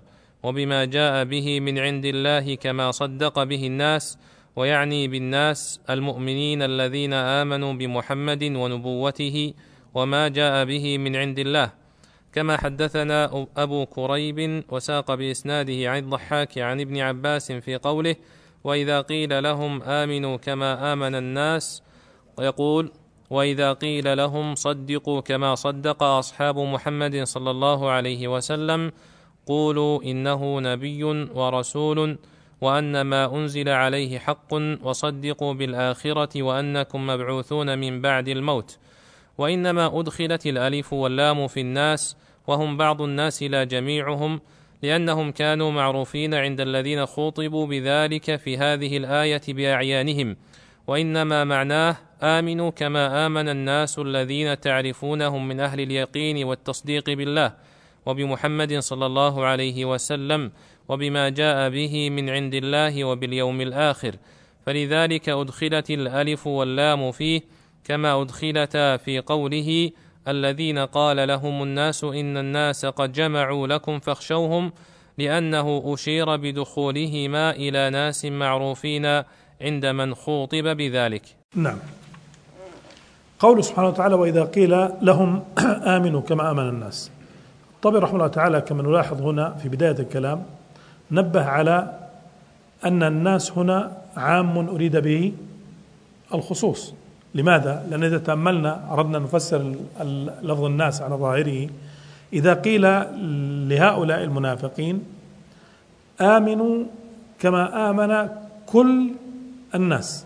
وبما جاء به من عند الله كما صدق به الناس، ويعني بالناس المؤمنين الذين آمنوا بمحمد ونبوته وما جاء به من عند الله، كما حدثنا أبو كريب وساق بإسناده عن الضحاك عن ابن عباس في قوله: وإذا قيل لهم آمنوا كما آمن الناس، ويقول: وإذا قيل لهم صدقوا كما صدق أصحاب محمد صلى الله عليه وسلم قولوا إنه نبي ورسول، وأن ما أنزل عليه حق، وصدقوا بالآخرة وأنكم مبعوثون من بعد الموت. وإنما أدخلت الألف واللام في الناس، وهم بعض الناس لا جميعهم، لأنهم كانوا معروفين عند الذين خوطبوا بذلك في هذه الآية بأعيانهم، وإنما معناه آمنوا كما آمن الناس الذين تعرفونهم من أهل اليقين والتصديق بالله وبمحمد صلى الله عليه وسلم وبما جاء به من عند الله وباليوم الآخر، فلذلك أدخلت الألف واللام فيه، كما أدخلتا في قوله: الذين قال لهم الناس إن الناس قد جمعوا لكم فاخشوهم، لأنه أشير بدخولهما إلى ناس معروفين عند من خوطب بذلك. نعم. قوله سبحانه وتعالى: وإذا قيل لهم آمنوا كما آمن الناس. الطبري رحمه الله تعالى كما نلاحظ هنا في بداية الكلام نبه على أن الناس هنا عام أريد به الخصوص. لماذا؟ لأن إذا تأملنا أردنا نفسر لفظ الناس على ظاهره، إذا قيل لهؤلاء المنافقين آمنوا كما آمن كل الناس،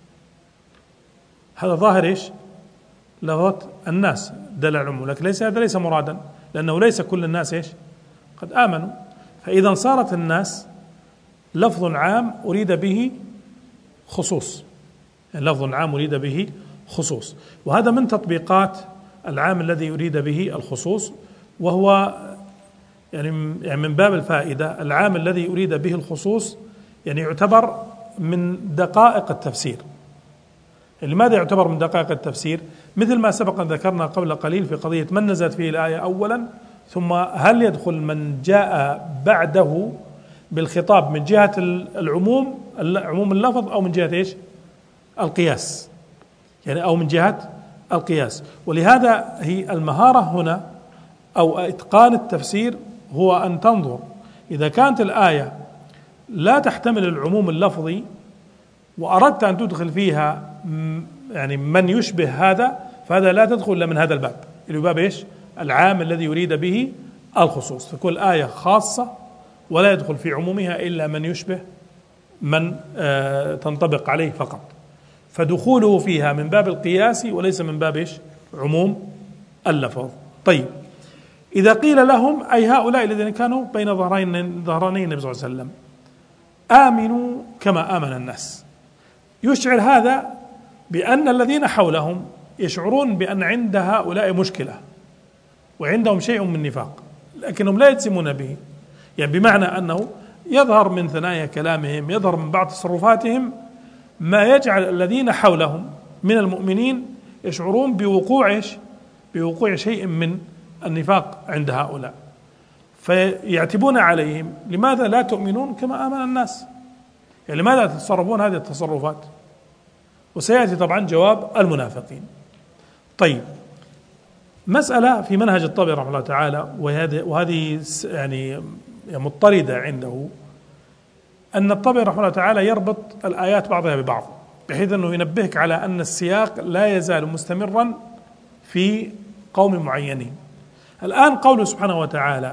هذا ظاهر إيش؟ لفظ الناس دل على العموم، لكن هذا ليس مرادا، لأنه ليس كل الناس إيش؟ قد آمنوا. فإذا صارت الناس لفظ عام أريد به خصوص، يعني لفظ عام أريد به خصوص، وهذا من تطبيقات العام الذي يريد به الخصوص، وهو يعني من باب الفائدة العام الذي يريد به الخصوص يعني يعتبر من دقائق التفسير. لماذا يعتبر من دقائق التفسير؟ مثل ما سبق أن ذكرنا قبل قليل في قضية من نزلت فيه الآية أولا، ثم هل يدخل من جاء بعده بالخطاب من جهة العموم اللفظ أو من جهة إيش؟ القياس، يعني أو من جهة القياس. ولهذا هي المهارة هنا أو إتقان التفسير هو أن تنظر إذا كانت الآية لا تحتمل العموم اللفظي وأردت أن تدخل فيها يعني من يشبه هذا، فهذا لا تدخل إلا من هذا الباب، اللي هو باب إيش؟ العام الذي يريد به الخصوص. فكل آية خاصة ولا يدخل في عمومها إلا من يشبه من تنطبق عليه فقط، فدخوله فيها من باب القياس وليس من باب إيش؟ عموم اللفظ. طيب، إذا قيل لهم أي هؤلاء الذين كانوا بين ظهراني النبي صلى الله عليه وسلم آمنوا كما آمن الناس، يشعر هذا بأن الذين حولهم يشعرون بأن عند هؤلاء مشكلة وعندهم شيء من نفاق، لكنهم لا يجزمون به، يعني بمعنى أنه يظهر من ثنايا كلامهم، يظهر من بعض تصرفاتهم ما يجعل الذين حولهم من المؤمنين يشعرون بوقوع شيء من النفاق عند هؤلاء، فيعتبون عليهم: لماذا لا تؤمنون كما آمن الناس؟ يعني لماذا تتصرفون هذه التصرفات؟ وسيأتي طبعا جواب المنافقين. طيب، مسألة في منهج الطبري رحمه الله تعالى، وهذه يعني مضطردة عنده، أن الطبري رحمه الله تعالى يربط الآيات بعضها ببعض، بحيث أنه ينبهك على أن السياق لا يزال مستمرا في قوم معينين. الآن قوله سبحانه وتعالى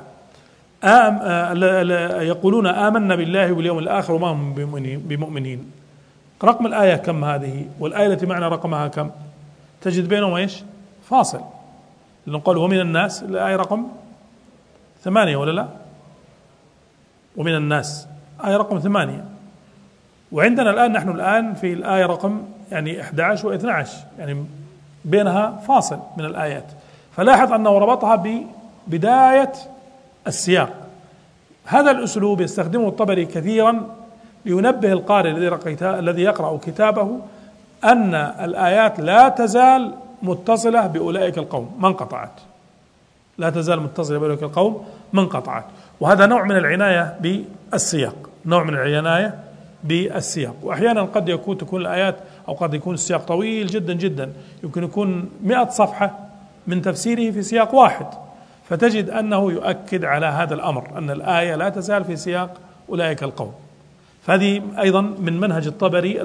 يقولون آمنا بالله واليوم الآخر وما هم بمؤمنين، رقم الآية كم هذه؟ والآية التي معنا رقمها كم؟ تجد بينهم إيش؟ فاصل، لأنه قال ومن الناس، الآية رقم 8 ولا لا؟ ومن الناس آية رقم 8، وعندنا نحن الآن في الآية رقم يعني 11 و12، يعني بينها فاصل من الآيات. فلاحظ أنه ربطها ببداية السياق. هذا الأسلوب يستخدمه الطبري كثيرا لينبه القارئ الذي يقرأ كتابه أن الآيات لا تزال متصلة بأولئك القوم ما انقطعت، لا تزال متصلة بأولئك القوم ما انقطعت. وهذا نوع من العناية بالسياق، نوع من العناية بالسياق. وأحيانا قد تكون الآيات أو قد يكون السياق طويل جدا جدا، يمكن يكون 100 صفحة من تفسيره في سياق واحد، فتجد أنه يؤكد على هذا الأمر، أن الآية لا تزال في سياق أولئك القوم. فهذه أيضا من منهج الطبري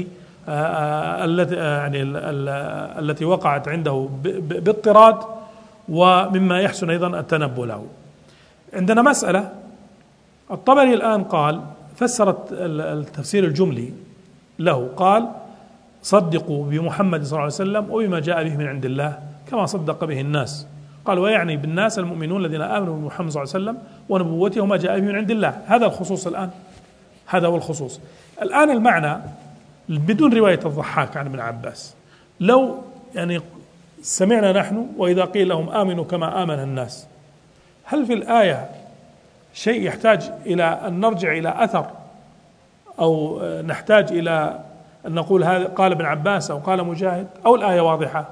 التي وقعت عنده باضطراد، ومما يحسن أيضا التنبؤ له. عندنا مسألة، الطبري الآن قال فسرت التفسير الجملي له، قال صدقوا بمحمد صلى الله عليه وسلم وبما جاء به من عند الله كما صدق به الناس. قال ويعني بالناس المؤمنون الذين آمنوا بمحمد صلى الله عليه وسلم ونبوته وما جاء به من عند الله. هذا الخصوص الآن، هذا هو الخصوص الآن. المعنى بدون رواية الضحاك عن ابن عباس، لو يعني سمعنا نحن وإذا قيل لهم آمنوا كما آمن الناس، هل في الآية شيء يحتاج إلى أن نرجع إلى أثر، أو نحتاج إلى أن نقول هذا قال ابن عباس أو قال مجاهد، أو الآية واضحة؟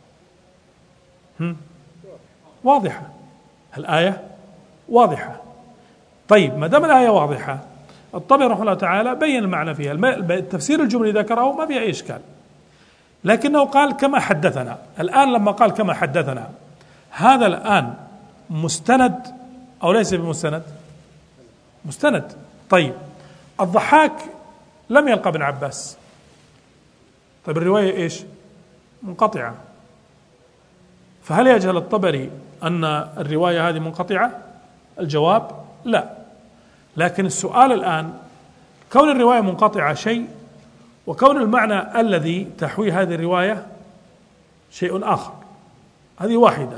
واضحة، الآية واضحة. طيب ما دام الآية واضحة، الطبري رحمه الله تعالى بين المعنى فيها، التفسير الجملي ذكره ما فيه أي إشكال، لكنه قال كما حدثنا. الآن لما قال كما حدثنا، هذا الآن مستند أو ليس بمستند؟ مستند. طيب الضحاك لم يلقى ابن عباس، طيب الرواية إيش؟ منقطعة. فهل يجهل الطبري أن الرواية هذه منقطعة؟ الجواب لا. لكن السؤال الآن، كون الرواية منقطعة شيء، وكون المعنى الذي تحوي هذه الرواية شيء آخر، هذه واحدة.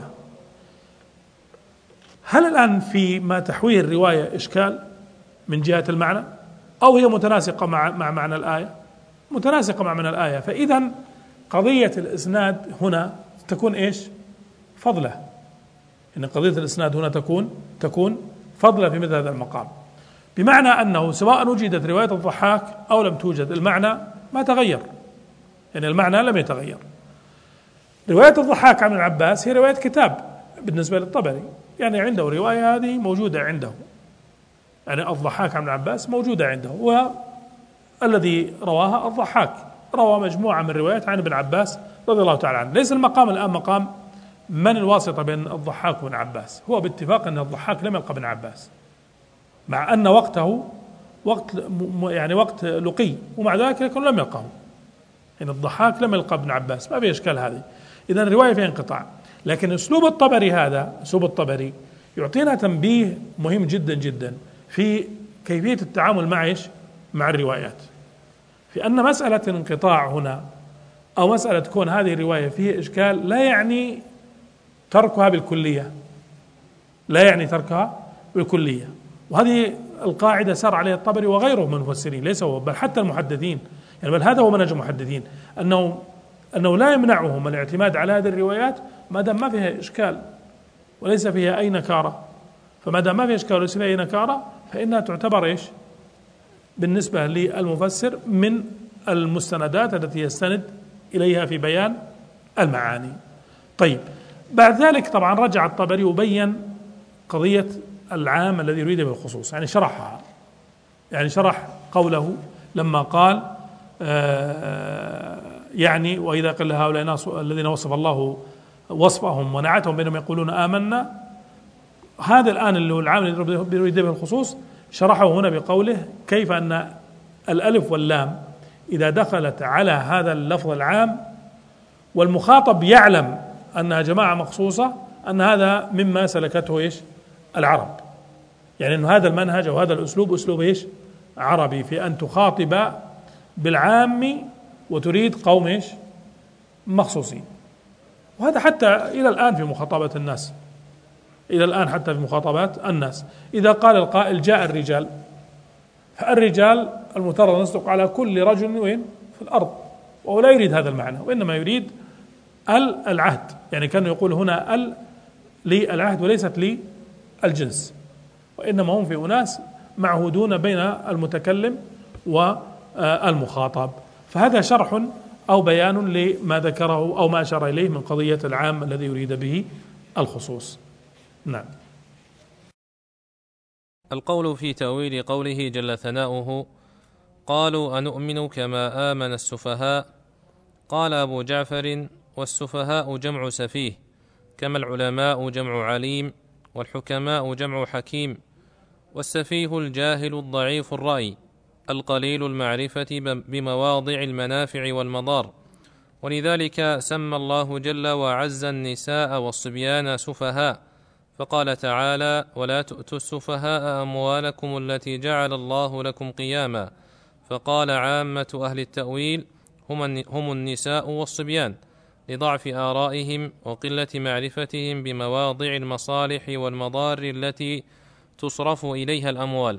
هل الآن في ما تحويه الرواية إشكال من جهة المعنى، أو هي متناسقة مع معنى الآية؟ متناسقة مع معنى الآية. فإذا قضية الإسناد هنا تكون إيش؟ فضلة. إن قضية الإسناد هنا تكون فضلة في مثل هذا المقام، بمعنى أنه سواء وجدت رواية الضحاك أو لم توجد، المعنى ما تغير، يعني المعنى لم يتغير. رواية الضحاك عن ابن عباس هي رواية كتاب بالنسبة للطبري، يعني عنده رواية هذه موجودة عنده، يعني الضحاك عن ابن عباس موجودة عنده، والذي رواها الضحاك روى مجموعة من روايات عن ابن عباس رضي الله تعالى عنه. ليس المقام الآن مقام من الواسطة بين الضحاك وابن عباس، هو باتفاق أن الضحاك لم يلقى ابن عباس، مع أن وقته وقت لقي، ومع ذلك لم يلقاه. يعني الضحاك لم يلقى ابن عباس، ما في إشكال هذه. إذن الرواية فيها انقطاع. لكن أسلوب الطبري هذا، أسلوب الطبري يعطينا تنبيه مهم جدا جدا في كيفية التعامل مع الروايات، في أن مسألة الانقطاع هنا أو مسألة كون هذه الرواية فيها إشكال لا يعني تركها بالكلية، لا يعني تركها بالكلية. وهذه القاعدة سار عليها الطبري وغيره من المفسرين، ليس هو بل حتى المحدثين، يعني بل هذا هو منهج المحدثين، أنه لا يمنعهم الاعتماد على هذه الروايات ما دام ما فيها إشكال وليس فيها أي نكارة. فما دام ما فيها إشكال وليس فيها أي نكارة، فإنها تعتبر إيش بالنسبة للمفسر من المستندات التي يستند إليها في بيان المعاني. طيب بعد ذلك طبعا رجع الطبري وبين قضية العام الذي يريد بالخصوص، يعني شرحها، يعني شرح قوله لما قال يعني وإذا قيل هؤلاء الناس الذين وصف الله وصفهم ونعتهم بينهم يقولون آمنا، هذا الآن اللي هو العام الذي يريد به الخصوص شرحه هنا بقوله كيف أن الألف واللام إذا دخلت على هذا اللفظ العام والمخاطب يعلم أنها جماعة مخصوصة، أن هذا مما سلكته إيش العرب، يعني أن هذا المنهج أو هذا الأسلوب أسلوب إيش عربي، في أن تخاطب بالعام وتريد قوم إيش مخصوصين. وهذا حتى إلى الآن في مخاطبة الناس، إلى الآن حتى في مخاطبات الناس، إذا قال القائل جاء الرجال، فالرجال المفترض أن يصدق على كل رجل وين في الأرض، وهو لا يريد هذا المعنى، وإنما يريد العهد، يعني كانوا يقول هنا للعهد وليست للجنس، وإنما هم في أناس معهودون بين المتكلم والمخاطب. فهذا شرح أو بيان لما ذكره أو ما أشار إليه من قضية العام الذي يريد به الخصوص. نعم. القول في تأويل قوله جل ثناؤه: قالوا أنؤمن كما آمن السفهاء. قال أبو جعفر: والسفهاء جمع سفيه، كما العلماء جمع عليم، والحكماء جمع حكيم. والسفيه الجاهل الضعيف الرأي، القليل المعرفة بمواضع المنافع والمضار. ولذلك سمى الله جل وعز النساء والصبيان سفهاء، فقال تعالى: ولا تؤتوا السفهاء أموالكم التي جعل الله لكم قياما. فقال عامة أهل التأويل هم النساء والصبيان، لضعف آرائهم وقلة معرفتهم بمواضع المصالح والمضار التي تصرف إليها الأموال.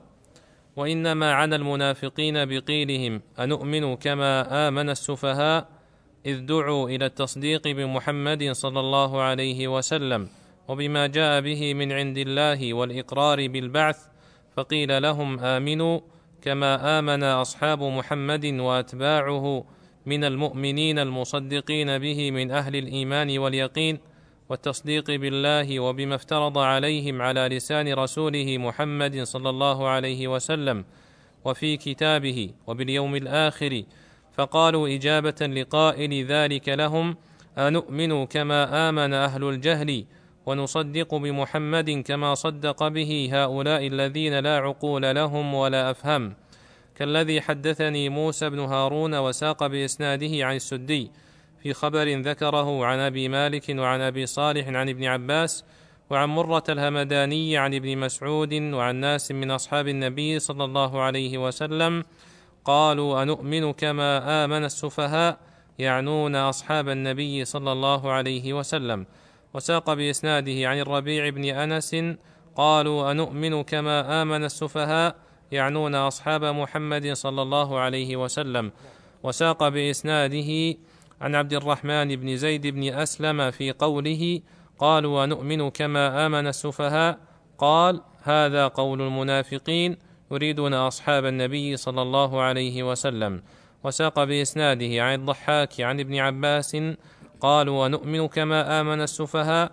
وإنما عن المنافقين بقيلهم أنؤمن كما آمن السفهاء، إذ دعوا إلى التصديق بمحمد صلى الله عليه وسلم وبما جاء به من عند الله والإقرار بالبعث، فقيل لهم آمنوا كما آمن أصحاب محمد وأتباعه من المؤمنين المصدقين به من أهل الإيمان واليقين والتصديق بالله وبما افترض عليهم على لسان رسوله محمد صلى الله عليه وسلم وفي كتابه وباليوم الآخر. فقالوا إجابة لقائل ذلك لهم: أنؤمن كما آمن أهل الجهل ونصدق بمحمد كما صدق به هؤلاء الذين لا عقول لهم ولا أفهم، كالذي حدثني موسى بن هارون وساق بإسناده عن السدي في خبر ذكره عن أبي مالك وعن أبي صالح عن ابن عباس وعن مرة الهمداني عن ابن مسعود وعن ناس من أصحاب النبي صلى الله عليه وسلم قالوا أنؤمن كما آمن السفهاء، يعنون أصحاب النبي صلى الله عليه وسلم. وساق بإسناده عن الربيع بن أنس قالوا أنؤمن كما آمن السفهاء، يعنون أصحاب محمد صلى الله عليه وسلم. وساق بإسناده عن عبد الرحمن بن زيد بن أسلم في قوله قالوا ونؤمن كما آمن السفهاء، قال: هذا قول المنافقين يريدون أصحاب النبي صلى الله عليه وسلم. وساق بإسناده عن الضحاك عن ابن عباس قالوا ونؤمن كما آمن السفهاء،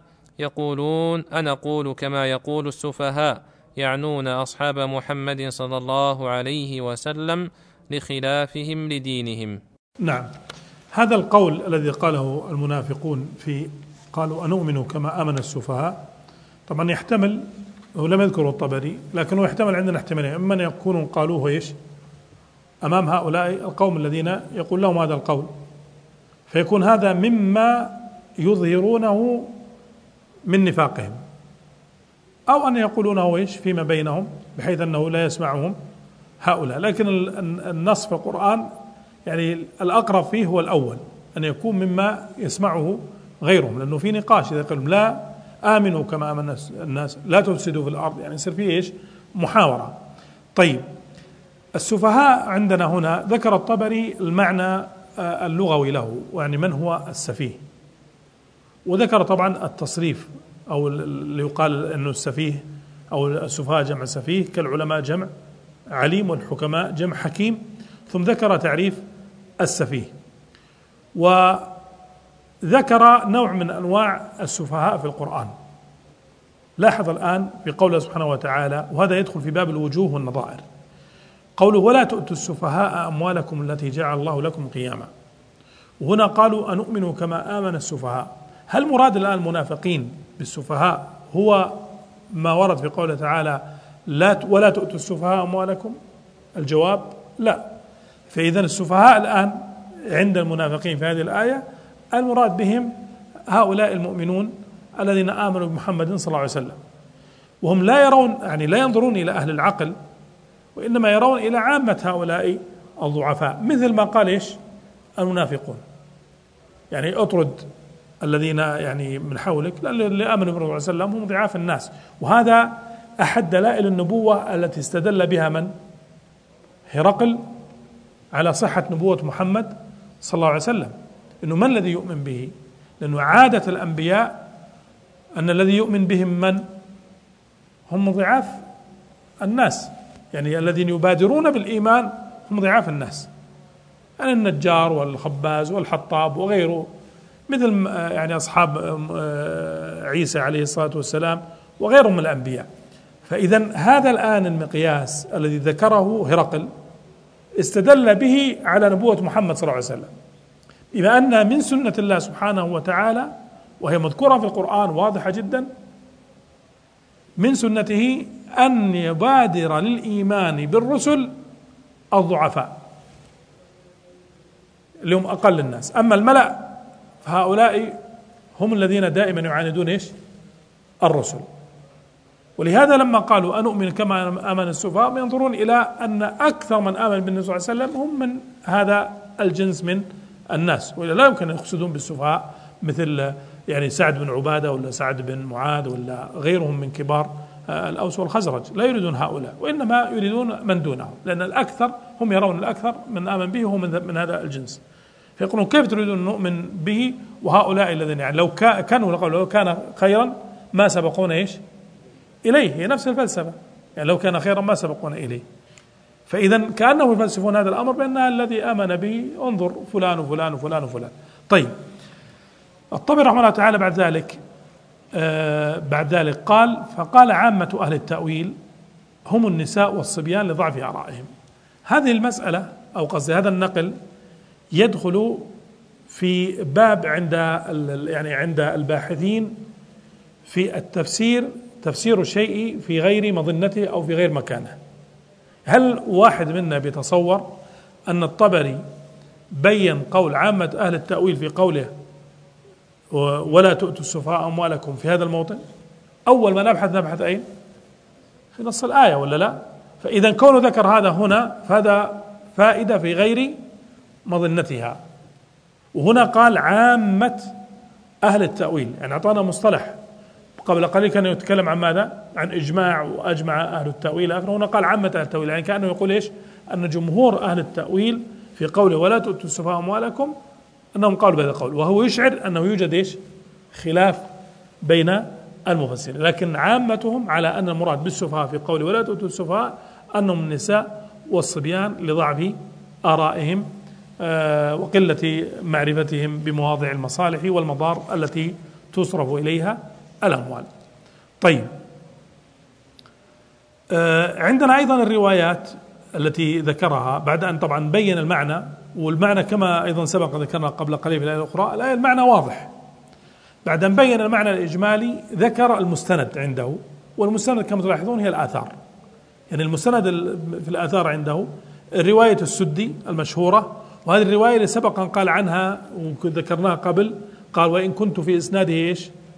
يقولون أنقول كما يقول السفهاء، يعنون أصحاب محمد صلى الله عليه وسلم لخلافهم لدينهم. نعم، هذا القول الذي قاله المنافقون في قالوا أنؤمن كما آمن السفهاء، طبعا يحتمل، هو لم يذكره الطبري لكنه يحتمل عندنا احتمالين: إما أن يكونوا قالوه إيش أمام هؤلاء القوم الذين يقول لهم هذا القول، فيكون هذا مما يظهرونه من نفاقهم، أو أن يقولونه إيش فيما بينهم بحيث أنه لا يسمعهم هؤلاء. لكن النص في القرآن يعني الأقرب فيه هو الأول، أن يكون مما يسمعه غيرهم، لأنه في نقاش إذا قالوا لا آمنوا كما آمن الناس لا تفسدوا في الأرض، يعني يصير فيه إيش محاورة. طيب، السفهاء عندنا هنا ذكر الطبري المعنى اللغوي له، يعني من هو السفيه، وذكر طبعا التصريف أو اللي يقال أنه السفيه أو السفهاء جمع سفيه، كالعلماء جمع عليم والحكماء جمع حكيم، ثم ذكر تعريف السفيه، وذكر نوع من أنواع السفهاء في القرآن. لاحظ الآن في قوله سبحانه وتعالى، وهذا يدخل في باب الوجوه والنظائر، قوله ولا تؤتوا السفهاء أموالكم التي جعل الله لكم قياما، وهنا قالوا أنؤمن كما آمن السفهاء. هل مراد الآن المنافقين بالسفهاء هو ما ورد في قوله تعالى ولا تؤتوا السفهاء أموالكم؟ الجواب لا. فإذا السفهاء الآن عند المنافقين في هذه الآية المراد بهم هؤلاء المؤمنون الذين آمنوا بمحمد صلى الله عليه وسلم، وهم لا يرون، يعني لا ينظرون إلى أهل العقل، وإنما يرون إلى عامة هؤلاء الضعفاء، مثل ما قال إيش المنافقون، يعني اطرد الذين يعني من حولك، لأن اللي آمنوا بالرسول صلى الله عليه وسلم هم ضعاف الناس. وهذا أحد دلائل النبوة التي استدل بها من؟ هرقل على صحة نبوة محمد صلى الله عليه وسلم، إنه من الذي يؤمن به؟ لأنه عادة الأنبياء أن الذي يؤمن بهم من؟ هم ضعاف الناس، يعني الذين يبادرون بالإيمان هم ضعاف الناس، يعني النجار والخباز والحطاب وغيره، مثل يعني أصحاب عيسى عليه الصلاة والسلام وغيرهم من الأنبياء. فإذا هذا الآن المقياس الذي ذكره هرقل استدل به على نبوة محمد صلى الله عليه وسلم، بما أن من سنة الله سبحانه وتعالى، وهي مذكورة في القرآن واضحة جدا، من سنته أن يبادر للإيمان بالرسل الضعفاء اللي هم أقل الناس. أما الملأ فهؤلاء هم الذين دائما يعاندون الرسل. ولهذا لما قالوا أنؤمن كما آمن السفهاء ينظرون إلى أن أكثر من آمن بالنبي صلى الله عليه وسلم هم من هذا الجنس من الناس، وإلا لا يمكن أن يقصدون بالسفهاء مثل يعني سعد بن عبادة ولا سعد بن معاذ ولا غيرهم من كبار الأوس والخزرج، لا يريدون هؤلاء، وإنما يريدون من دونهم، لأن الأكثر هم يرون الأكثر من آمن به هو من هذا الجنس. فيقولون كيف تريدون أن نؤمن به وهؤلاء الذين يعني لو كان خيرا ما سبقونا إليه. هي نفس الفلسفة، يعني لو كان خيرا ما سبقونا إليه. فإذا كأنهم يفلسفون هذا الأمر بأن الذي آمن به انظر فلان وفلان وفلان وفلان. طيب، الطبري رحمه الله تعالى بعد ذلك قال: فقال عامة أهل التأويل هم النساء والصبيان لضعف آرائهم. هذه المسألة أو قصدي هذا النقل يدخل في باب عند الباحثين في التفسير، تفسير الشيء في غير مظنته أو في غير مكانه. هل واحد منا بيتصور أن الطبري بين قول عامة أهل التأويل في قوله ولا تؤتوا السفهاء أموالكم في هذا الموطن؟ أول ما نبحث أين؟ في نص الآية ولا لا؟ فإذا كونه ذكر هذا هنا فهذا فائدة في غير مظنتها. وهنا قال عامة أهل التأويل، يعني أعطانا مصطلح. قبل قليل كان يتكلم عن ماذا؟ عن إجماع وأجمع أهل التأويل آخر. هنا قال عامة أهل التأويل، يعني كأنه يقول أن جمهور أهل التأويل في قوله ولا تؤتوا السفهاء أموالكم أنهم قالوا بهذا القول، وهو يشعر أنه يوجد خلاف بين المفسرين، لكن عامتهم على أن المراد بالسفهاء في قوله ولا تؤتوا السفهاء أنهم النساء والصبيان لضعف آرائهم وقلة معرفتهم بمواضع المصالح والمضار التي تصرف إليها الأموال. طيب، عندنا أيضا الروايات التي ذكرها بعد أن طبعا بين المعنى، والمعنى كما أيضا سبق ذكرنا قبل قليل في الآية الأخرى، الآية المعنى واضح. بعد أن بين المعنى الإجمالي ذكر المستند عنده، والمستند كما تلاحظون هي الآثار. يعني المستند في الآثار عنده رواية السدي المشهورة، وهذه الرواية اللي سبق أن قال عنها وذكرناها قبل، قال وإن كنت في إسناده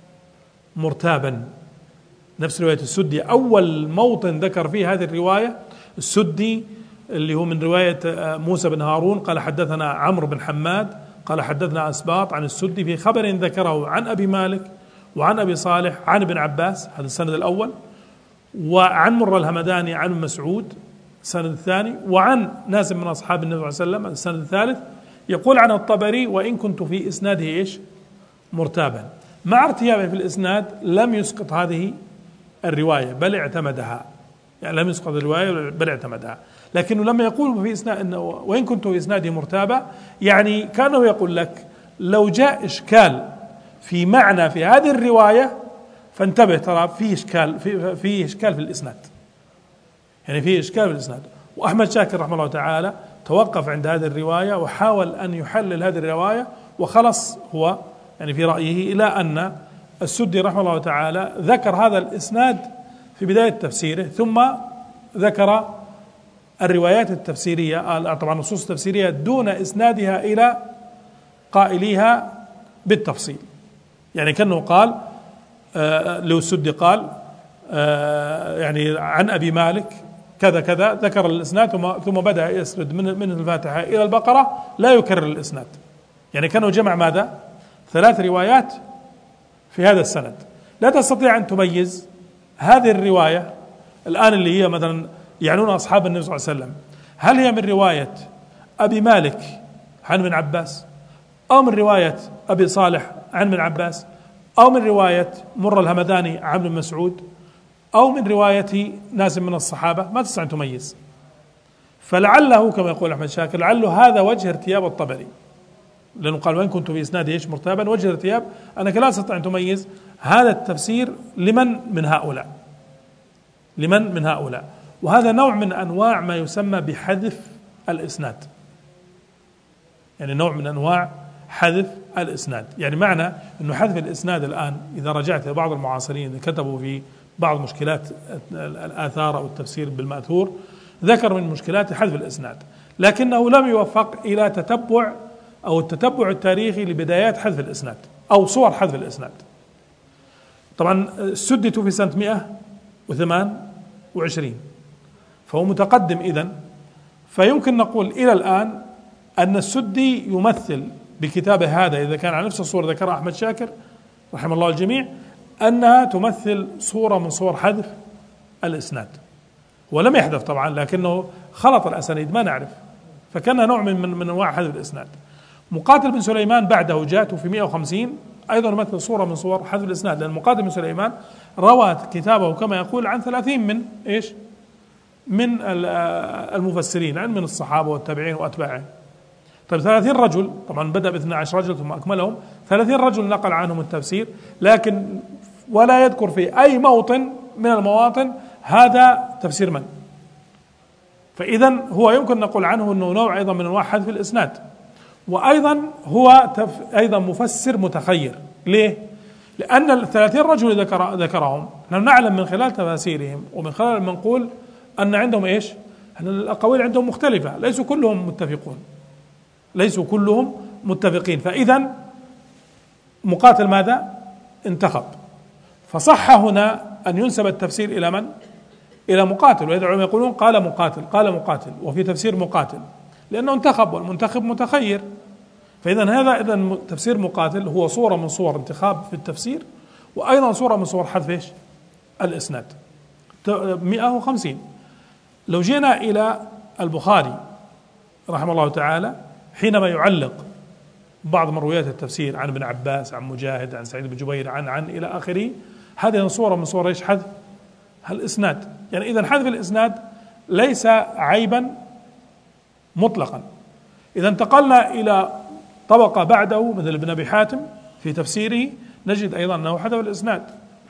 مرتابا. نفس رواية السدي، أول موطن ذكر فيه هذه الرواية السدي اللي هو من رواية موسى بن هارون قال حدثنا عمرو بن حماد قال حدثنا أسباط عن السدي في خبر ذكره عن أبي مالك وعن أبي صالح عن ابن عباس، هذا السند الأول، وعن مر الهمداني عن مسعود السند الثاني، وعن ناس من أصحاب النبي صلى الله عليه وسلم السند الثالث. يقول عن الطبري وإن كنت في إسناده مرتابا، مع ارتيابه في الإسناد لم يسقط هذه الرواية بل اعتمدها، يعني لم يسقط الرواية بل اعتمدها. لكنه لما يقول في إسناد إنه وإن كنت في إسناده مرتابة، يعني كانه يقول لك لو جاء إشكال في معنى في هذه الرواية فانتبه، ترى فيه إشكال في الإسناد، يعني فيه إشكال في الإسناد. وأحمد شاكر رحمه الله تعالى توقف عند هذه الرواية وحاول أن يحلل هذه الرواية، وخلص هو يعني في رأيه إلى أن السدي رحمه الله تعالى ذكر هذا الإسناد في بداية تفسيره، ثم ذكر الروايات التفسيرية طبعا النصوص التفسيرية دون إسنادها إلى قائليها بالتفصيل. يعني كأنه قال لو السدي قال يعني عن أبي مالك كذا كذا، ذكر الإسناد ثم بدأ يسرد من الفاتحة إلى البقرة لا يكرر الإسناد. يعني كانوا جمع ماذا؟ 3 روايات في هذا السند. لا تستطيع أن تميز هذه الرواية الآن اللي هي مثلا يعنون أصحاب النبي صلى الله عليه وسلم، هل هي من رواية أبي مالك عن ابن عباس، أو من رواية أبي صالح عن ابن عباس، أو من رواية مر الهمداني عن ابن مسعود، أو من رواية ناس من الصحابة؟ ما تستطيع أن تميز. فلعله كما يقول أحمد شاكر لعله هذا وجه ارتياب الطبري، لأنه قال وإن كنت في إسناده مرتابا، وجه ارتياب أنك لا تستطيع أن تميز هذا التفسير لمن من هؤلاء. لمن من هؤلاء. وهذا نوع من أنواع ما يسمى بحذف الإسناد، يعني نوع من أنواع حذف الإسناد. يعني معنى أنه حذف الإسناد الآن إذا رجعت إلى بعض المعاصرين كتبوا في بعض مشكلات الآثار أو التفسير بالمأثور، ذكر من مشكلات حذف الإسناد، لكنه لم يوفق إلى تتبع أو التتبع التاريخي لبدايات حذف الإسناد أو صور حذف الإسناد. طبعا السدي توفي سنة 128، فهو متقدم إذن، فيمكن نقول إلى الآن أن السدي يمثل بكتابه هذا، إذا كان على نفس الصورة ذكرها أحمد شاكر رحمه الله الجميع، أنها تمثل صورة من صور حذف الإسناد. ولم يحذف طبعا، لكنه خلط الأسانيد ما نعرف، فكان نوع من أنواع حذف الإسناد. مقاتل بن سليمان بعده جاءته في 150 أيضا يمثل صورة من صور حذف الإسناد، لأن مقاتل بن سليمان روى كتابه كما يقول عن 30 من إيش؟ من المفسرين، عن من الصحابة والتابعين وأتباعهم. طيب 30 رجل، طبعا بدأ ب12 رجل ثم أكملهم، 30 رجل نقل عنهم التفسير، لكن ولا يذكر في أي موطن من المواطن هذا تفسير من. فإذا هو يمكن نقول عنه أنه نوع أيضا من أنواع حذف الإسناد، وأيضا هو أيضا مفسر متخير. ليه؟ لأن 30 رجل ذكرهم نحن نعلم من خلال تفاسيرهم ومن خلال المنقول أن عندهم إيش؟ أن الأقاويل عندهم مختلفة، ليسوا كلهم متفقون، ليسوا كلهم متفقين. فإذا مقاتل ماذا؟ انتخب، فصح هنا أن ينسب التفسير إلى من؟ إلى مقاتل. ولذا العلماء يقولون قال مقاتل، قال مقاتل، وفي تفسير مقاتل، لأنه انتخب، والمنتخب متخير. فإذا هذا تفسير مقاتل هو صورة من صور انتخاب في التفسير، وأيضا صورة من صور حذف إيش؟ الإسناد. 150. لو جينا إلى البخاري رحمه الله تعالى حينما يعلق بعض مرويات التفسير عن ابن عباس، عن مجاهد، عن سعيد بن جبير، عن إلى آخره، هذه صورة من صور إيش؟ حذف الإسناد. يعني إذا حذف الإسناد ليس عيبا مطلقا. إذا انتقلنا إلى طبقة بعده مثل ابن أبي حاتم في تفسيره، نجد أيضا أنه حذف الإسناد،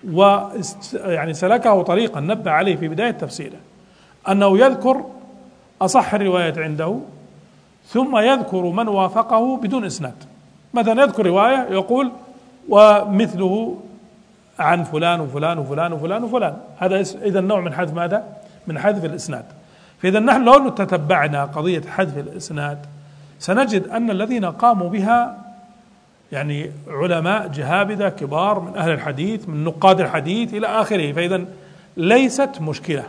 ويعني سلكه طريقا نبه عليه في بداية تفسيره، أنه يذكر أصح الروايات عنده ثم يذكر من وافقه بدون إسناد. مثلا يذكر رواية يقول ومثله عن فلان وفلان وفلان وفلان وفلان، هذا إذا نوع من حذف ماذا؟ من حذف الإسناد. فإذا نحن لو تتبعنا قضية حذف الإسناد سنجد أن الذين قاموا بها يعني علماء جهابذة كبار من أهل الحديث، من نقاد الحديث إلى آخره. فإذا ليست مشكلة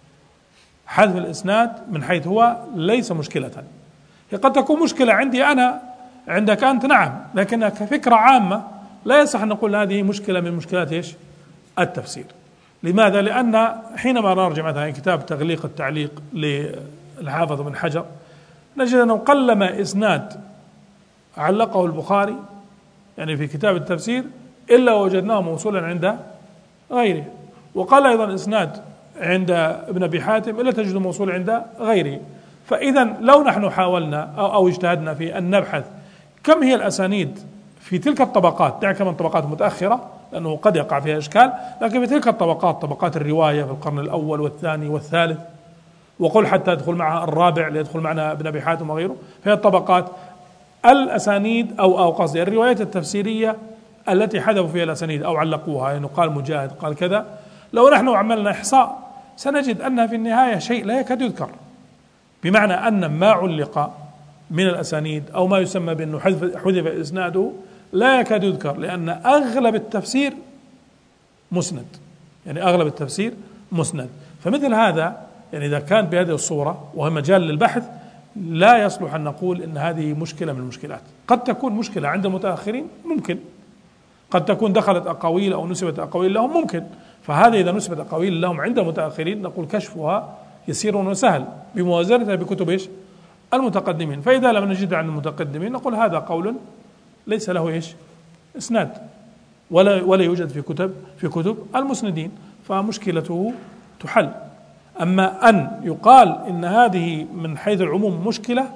حذف الإسناد من حيث هو ليس مشكلة. هي قد تكون مشكلة عندي أنا، عندك أنت نعم، لكنها كفكرة عامة لا يصح أن نقول هذه مشكلة من مشكلات إيش؟ التفسير. لماذا؟ لأن حينما نرجع مثلا كتاب تغليق التعليق للحافظ بن حجر نجد أنه قلما إسناد علقه البخاري يعني في كتاب التفسير إلا وجدناه موصولا عند غيره، وقال أيضا إسناد عند ابن أبي حاتم إلا تجد موصول عند غيره. فإذا لو نحن حاولنا أو اجتهدنا في أن نبحث كم هي الأسانيد في تلك الطبقات، دعك من طبقات متأخرة لأنه قد يقع فيها إشكال، لكن في تلك الطبقات، طبقات الرواية في القرن الأول والثاني والثالث، وقل حتى يدخل معها الرابع ليدخل معنا ابن أبي حاتم وغيره، فهي الطبقات الأسانيد أو قصدي الروايات التفسيرية التي حذفوا فيها الأسانيد أو علقوها، يعني قال مجاهد قال كذا، لو نحن عملنا إحصاء سنجد أنها في النهاية شيء لا يكاد يذكر، بمعنى أن ما علق من الأسانيد أو ما يسمى بأنه حذف إسناده لا يكاد يذكر، لأن أغلب التفسير مسند، يعني أغلب التفسير مسند. فمثل هذا يعني إذا كان بهذه الصورة وهي مجال للبحث لا يصلح أن نقول إن هذه مشكلة من المشكلات. قد تكون مشكلة عند المتأخرين ممكن، قد تكون دخلت أقاويل أو نسبت أقاويل لهم ممكن، فهذا إذا نسبت أقاويل لهم عند المتأخرين نقول كشفها يسير وسهل بموازنتها بكتب إيش؟ المتقدمين. فإذا لم نجد عند المتقدمين نقول هذا قول ليس له إيش؟ إسناد، ولا يوجد في كتب المسندين، فمشكلته تحل. أما أن يقال إن هذه من حيث العموم مشكلة،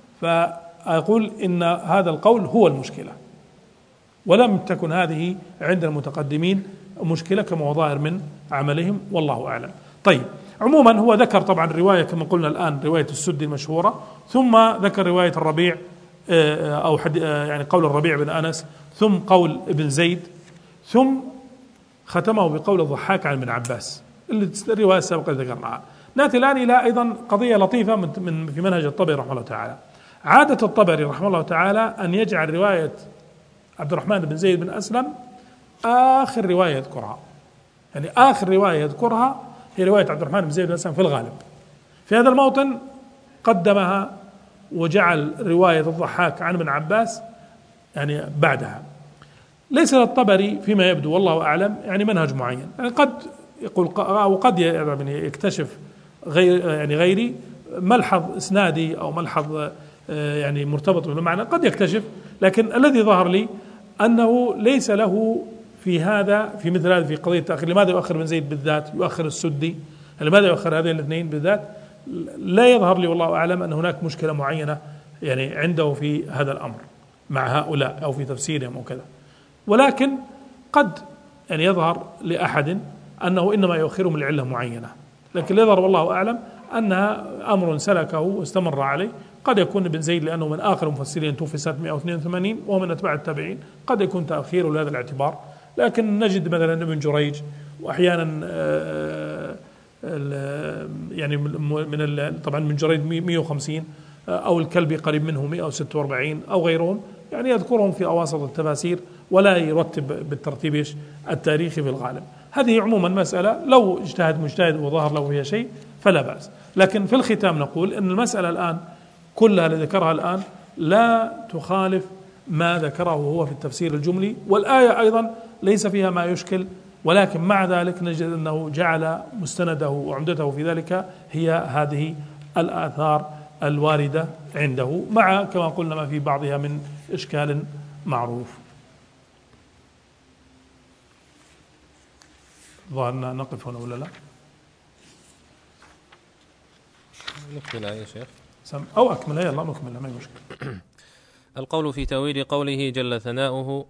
فأقول إن هذا القول هو المشكلة، ولم تكن هذه عند المتقدمين مشكلة كما هو ظاهر من عملهم، والله أعلم. طيب، عموما هو ذكر طبعا الرواية كما قلنا الآن رواية السدي المشهورة، ثم ذكر رواية الربيع أو يعني قول الربيع بن أنس، ثم قول ابن زيد، ثم ختمه بقول الضحاك عن ابن عباس اللي الرواية السابقة اللي ذكرناها. نأتي الآن إلى أيضا قضية لطيفة من في منهج الطبري رحمه الله تعالى. عادة الطبري رحمه الله تعالى أن يجعل رواية عبد الرحمن بن زيد بن أسلم آخر رواية يذكرها، يعني آخر رواية يذكرها هي رواية عبد الرحمن بن زيد بن أسلم في الغالب. في هذا الموطن قدمها وجعل رواية الضحاك عن ابن عباس يعني بعدها. ليس للطبري فيما يبدو والله أعلم يعني منهج معين، يعني قد يقول أو قد يكتشف غيري ملحظ إسنادي أو ملحظ يعني مرتبط بالمعنى قد يكتشف، لكن الذي ظهر لي أنه ليس له في هذا في مثل هذا في قضية التأخير. لماذا يؤخر بن زيد بالذات، يؤخر السدي، لماذا يؤخر هذين الاثنين بالذات؟ لا يظهر لي والله أعلم أن هناك مشكلة معينة يعني عنده في هذا الأمر مع هؤلاء أو في تفسيرهم أو كذا، ولكن قد يعني يظهر لأحد أنه إنما يؤخرهم لعلة معينة، لكن يظهر والله أعلم أنها أمر سلكه واستمر عليه. قد يكون ابن زيد لأنه من آخر المفسرين توفي سنة 182 وهو من أتباع التابعين، قد يكون تأخيره لهذا الاعتبار. لكن نجد مثلا ابن جريج وأحيانا يعني من طبعا من جريج 150 أو الكلبي قريب منه 146 أو غيرهم، يعني يذكرهم في أواسط التفاسير ولا يرتب بالترتيب التاريخي في الغالب. هذه عموما مسألة لو اجتهد مجتهد وظهر له فيها شيء فلا بأس، لكن في الختام نقول أن المسألة الآن كلها اللي ذكرها الآن لا تخالف ما ذكره هو في التفسير الجملي، والآية أيضا ليس فيها ما يشكل، ولكن مع ذلك نجد أنه جعل مستنده وعمدته في ذلك هي هذه الآثار الواردة عنده، مع كما قلنا ما في بعضها من إشكال معروف. ظهرنا نقف هنا ولا لا؟ نكمل يا شيخ أو أكمل، يلا نكمل ما مشكلة. القول في تأويل قوله جل ثناؤه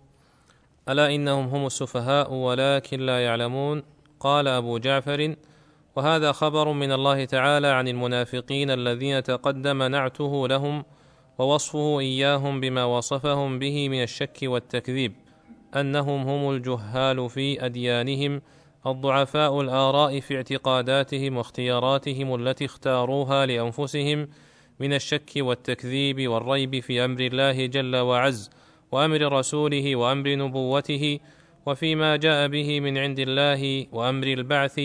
ألا إنهم هم السفهاء ولكن لا يعلمون. قال أبو جعفر: وهذا خبر من الله تعالى عن المنافقين الذين تقدم نعته لهم ووصفه إياهم بما وصفهم به من الشك والتكذيب، أنهم هم الجهال في أديانهم الضعفاء الآراء في اعتقاداتهم واختياراتهم التي اختاروها لأنفسهم من الشك والتكذيب والريب في أمر الله جل وعز وأمر رسوله وأمر نبوته وفيما جاء به من عند الله وأمر البعث،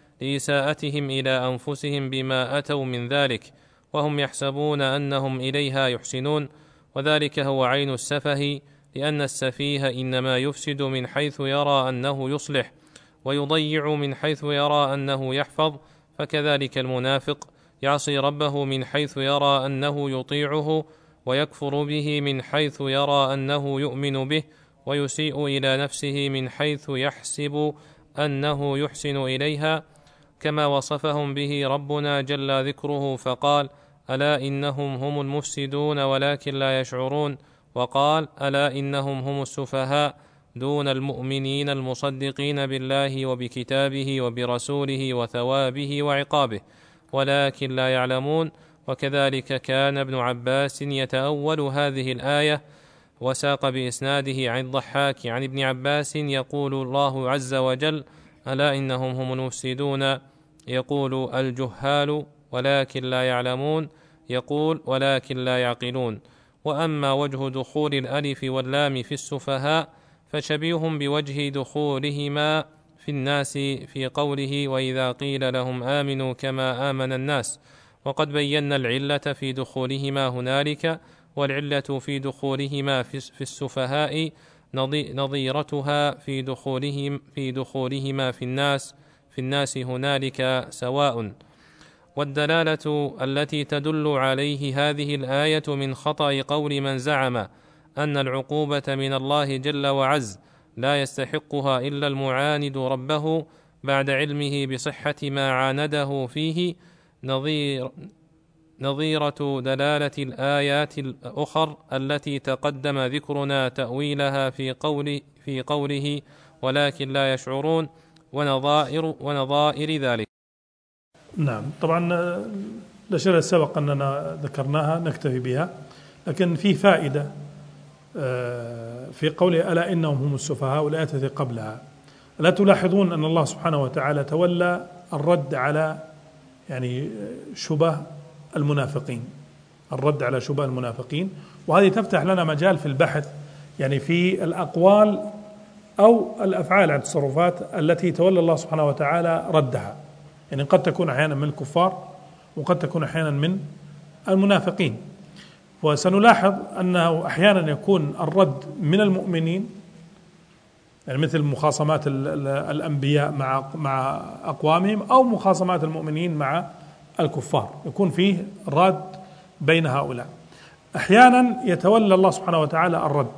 لإساءتهم إلى أنفسهم بما أتوا من ذلك وهم يحسبون أنهم إليها يحسنون، وذلك هو عين السفه، لأن السفيه إنما يفسد من حيث يرى أنه يصلح ويضيع من حيث يرى أنه يحفظ، فكذلك المنافق يعصي ربه من حيث يرى أنه يطيعه ويكفر به من حيث يرى أنه يؤمن به، ويسيء إلى نفسه من حيث يحسب أنه يحسن إليها، كما وصفهم به ربنا جل ذكره فقال: ألا إنهم هم المفسدون ولكن لا يشعرون. وقال: ألا إنهم هم السفهاء دون المؤمنين المصدقين بالله وبكتابه وبرسوله وثوابه وعقابه ولكن لا يعلمون. وكذلك كان ابن عباس يتأول هذه الآية، وساق بإسناده عن الضحاك عن ابن عباس يقول الله عز وجل: ألا إنهم هم المفسدون، يقول الجهال ولكن لا يعلمون، يقول ولكن لا يعقلون. وأما وجه دخول الألف واللام في السفهاء فشبيه بوجه دخولهما في الناس في قوله: وإذا قيل لهم آمنوا كما آمن الناس. وقد بينا العلة في دخولهما هنالك، والعلة في دخولهما في السفهاء نظيرتها في دخولهما في الناس هنالك سواء. والدلالة التي تدل عليه هذه الآية من خطأ قول من زعم أن العقوبة من الله جل وعز لا يستحقها إلا المعاند ربه بعد علمه بصحة ما عانده فيه، نظيرة دلالة الآيات الأخر التي تقدم ذكرنا تأويلها في قوله ولكن لا يشعرون ونظائر ذلك. نعم، طبعا الأشياء التي سبق أننا ذكرناها نكتفي بها، لكن في فائدة في قوله ألا إنهم هم السفهاء والآية التي قبلها. لا تلاحظون أن الله سبحانه وتعالى تولى الرد على يعني شبه المنافقين، الرد على شبه المنافقين، وهذه تفتح لنا مجال في البحث يعني في الأقوال أو الأفعال عن التصرفات التي تولى الله سبحانه وتعالى ردها. يعني قد تكون أحيانا من الكفار وقد تكون أحيانا من المنافقين. وسنلاحظ أنه أحيانا يكون الرد من المؤمنين، يعني مثل مخاصمات الأنبياء مع أقوامهم، أو مخاصمات المؤمنين مع الكفار، يكون فيه رد بين هؤلاء. أحيانا يتولى الله سبحانه وتعالى الرد،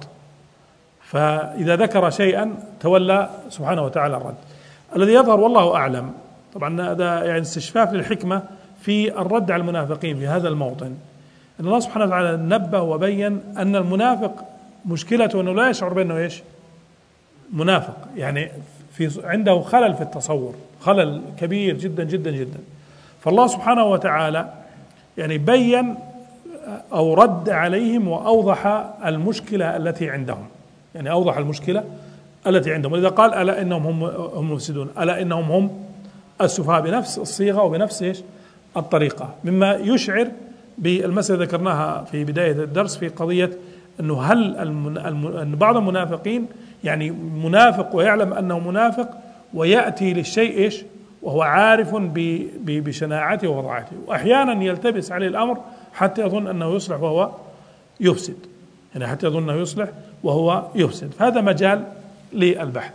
فإذا ذكر شيئا تولى سبحانه وتعالى الرد. الذي يظهر والله أعلم، طبعا هذا يعني استشفاف للحكمة في الرد على المنافقين في هذا الموطن، أن الله سبحانه وتعالى نبه وبين أن المنافق مشكلته أنه لا يشعر بأنه إيش منافق، يعني عنده خلل في التصور، خلل كبير جدا جدا جدا. فالله سبحانه وتعالى يعني بين أو رد عليهم وأوضح المشكلة التي عندهم، يعني أوضح المشكلة التي عندهم. ولذا قال ألا إنهم هم المفسدون، ألا إنهم هم السفهاء، بنفس الصيغة وبنفس إيش الطريقة، مما يشعر بالمسألة ذكرناها في بداية الدرس في قضية أنه هل أن بعض المنافقين يعني منافق ويعلم أنه منافق ويأتي للشيء إيش وهو عارف بشناعته ووضعته، وأحيانا يلتبس عليه الأمر حتى يظن أنه يصلح وهو يفسد، يعني حتى يظن أنه يصلح وهو يفسد. فهذا مجال للبحث.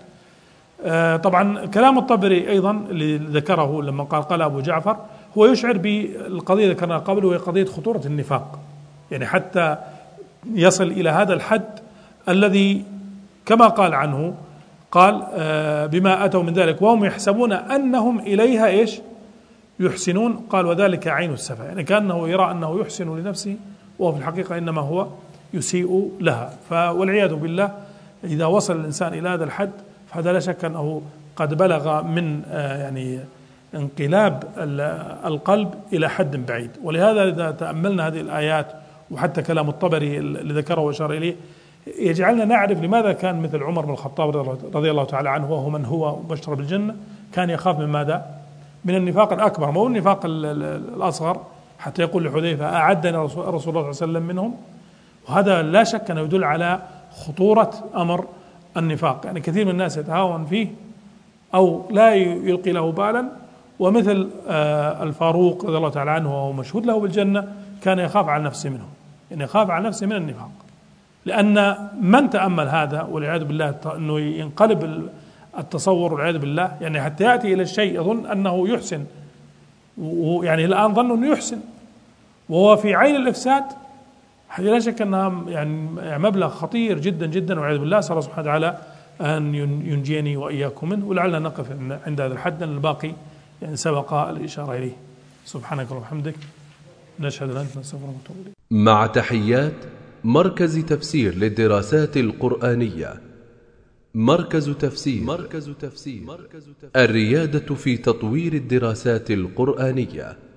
طبعا كلام الطبري أيضا اللي ذكره لما قال أبو جعفر هو يشعر بالقضية اللي ذكرناها قبل، وهي قضية خطورة النفاق، يعني حتى يصل إلى هذا الحد الذي كما قال عنه، قال بما أتوا من ذلك وهم يحسبون أنهم إليها إيش يحسنون، قال وذلك عين السفه، يعني كأنه يرى أنه يحسن لنفسه وهو في الحقيقة إنما هو يسيء لها. والعياذ بالله إذا وصل الإنسان إلى هذا الحد فهذا لا شك أنه قد بلغ من يعني انقلاب القلب إلى حد بعيد. ولهذا إذا تأملنا هذه الآيات وحتى كلام الطبري اللي ذكره وأشار إليه يجعلنا نعرف لماذا كان مثل عمر بن الخطاب رضي الله تعالى عنه، وهو من هو مبشر بالجنة، كان يخاف من ماذا؟ من النفاق الأكبر، مو النفاق الأصغر، حتى يقول لحذيفة أعدنا رسول الله صلى الله عليه وسلم منهم. وهذا لا شك أنه يدل على خطورة أمر النفاق، يعني كثير من الناس يتهاون فيه أو لا يلقي له بالا، ومثل الفاروق رضي الله تعالى عنه وهو مشهود له بالجنة كان يخاف على نفسه منه، يعني يخاف على نفسه من النفاق، لأن من تأمل هذا والعياذ بالله أنه ينقلب التصور والعياذ بالله، يعني حتى يأتي إلى الشيء يظن أنه يحسن، ويعني الآن ظن أنه يحسن وهو في عين الإفساد. هذه لا شك أنها يعني مبلغ خطير جدا جدا والعياذ بالله. أسأل الله سبحانه وتعالى أن ينجيني وإياكم منه، ولعلنا نقف عند هذا الحد، لأن الباقي يعني سبق الإشارة إليه. سبحانك اللهم وبحمدك، نشهد أن لا إله إلا أنت، نستغفرك ونتوب إليك. مع تحيات مركز تفسير للدراسات القرآنية. مركز تفسير الريادة في تطوير الدراسات القرآنية.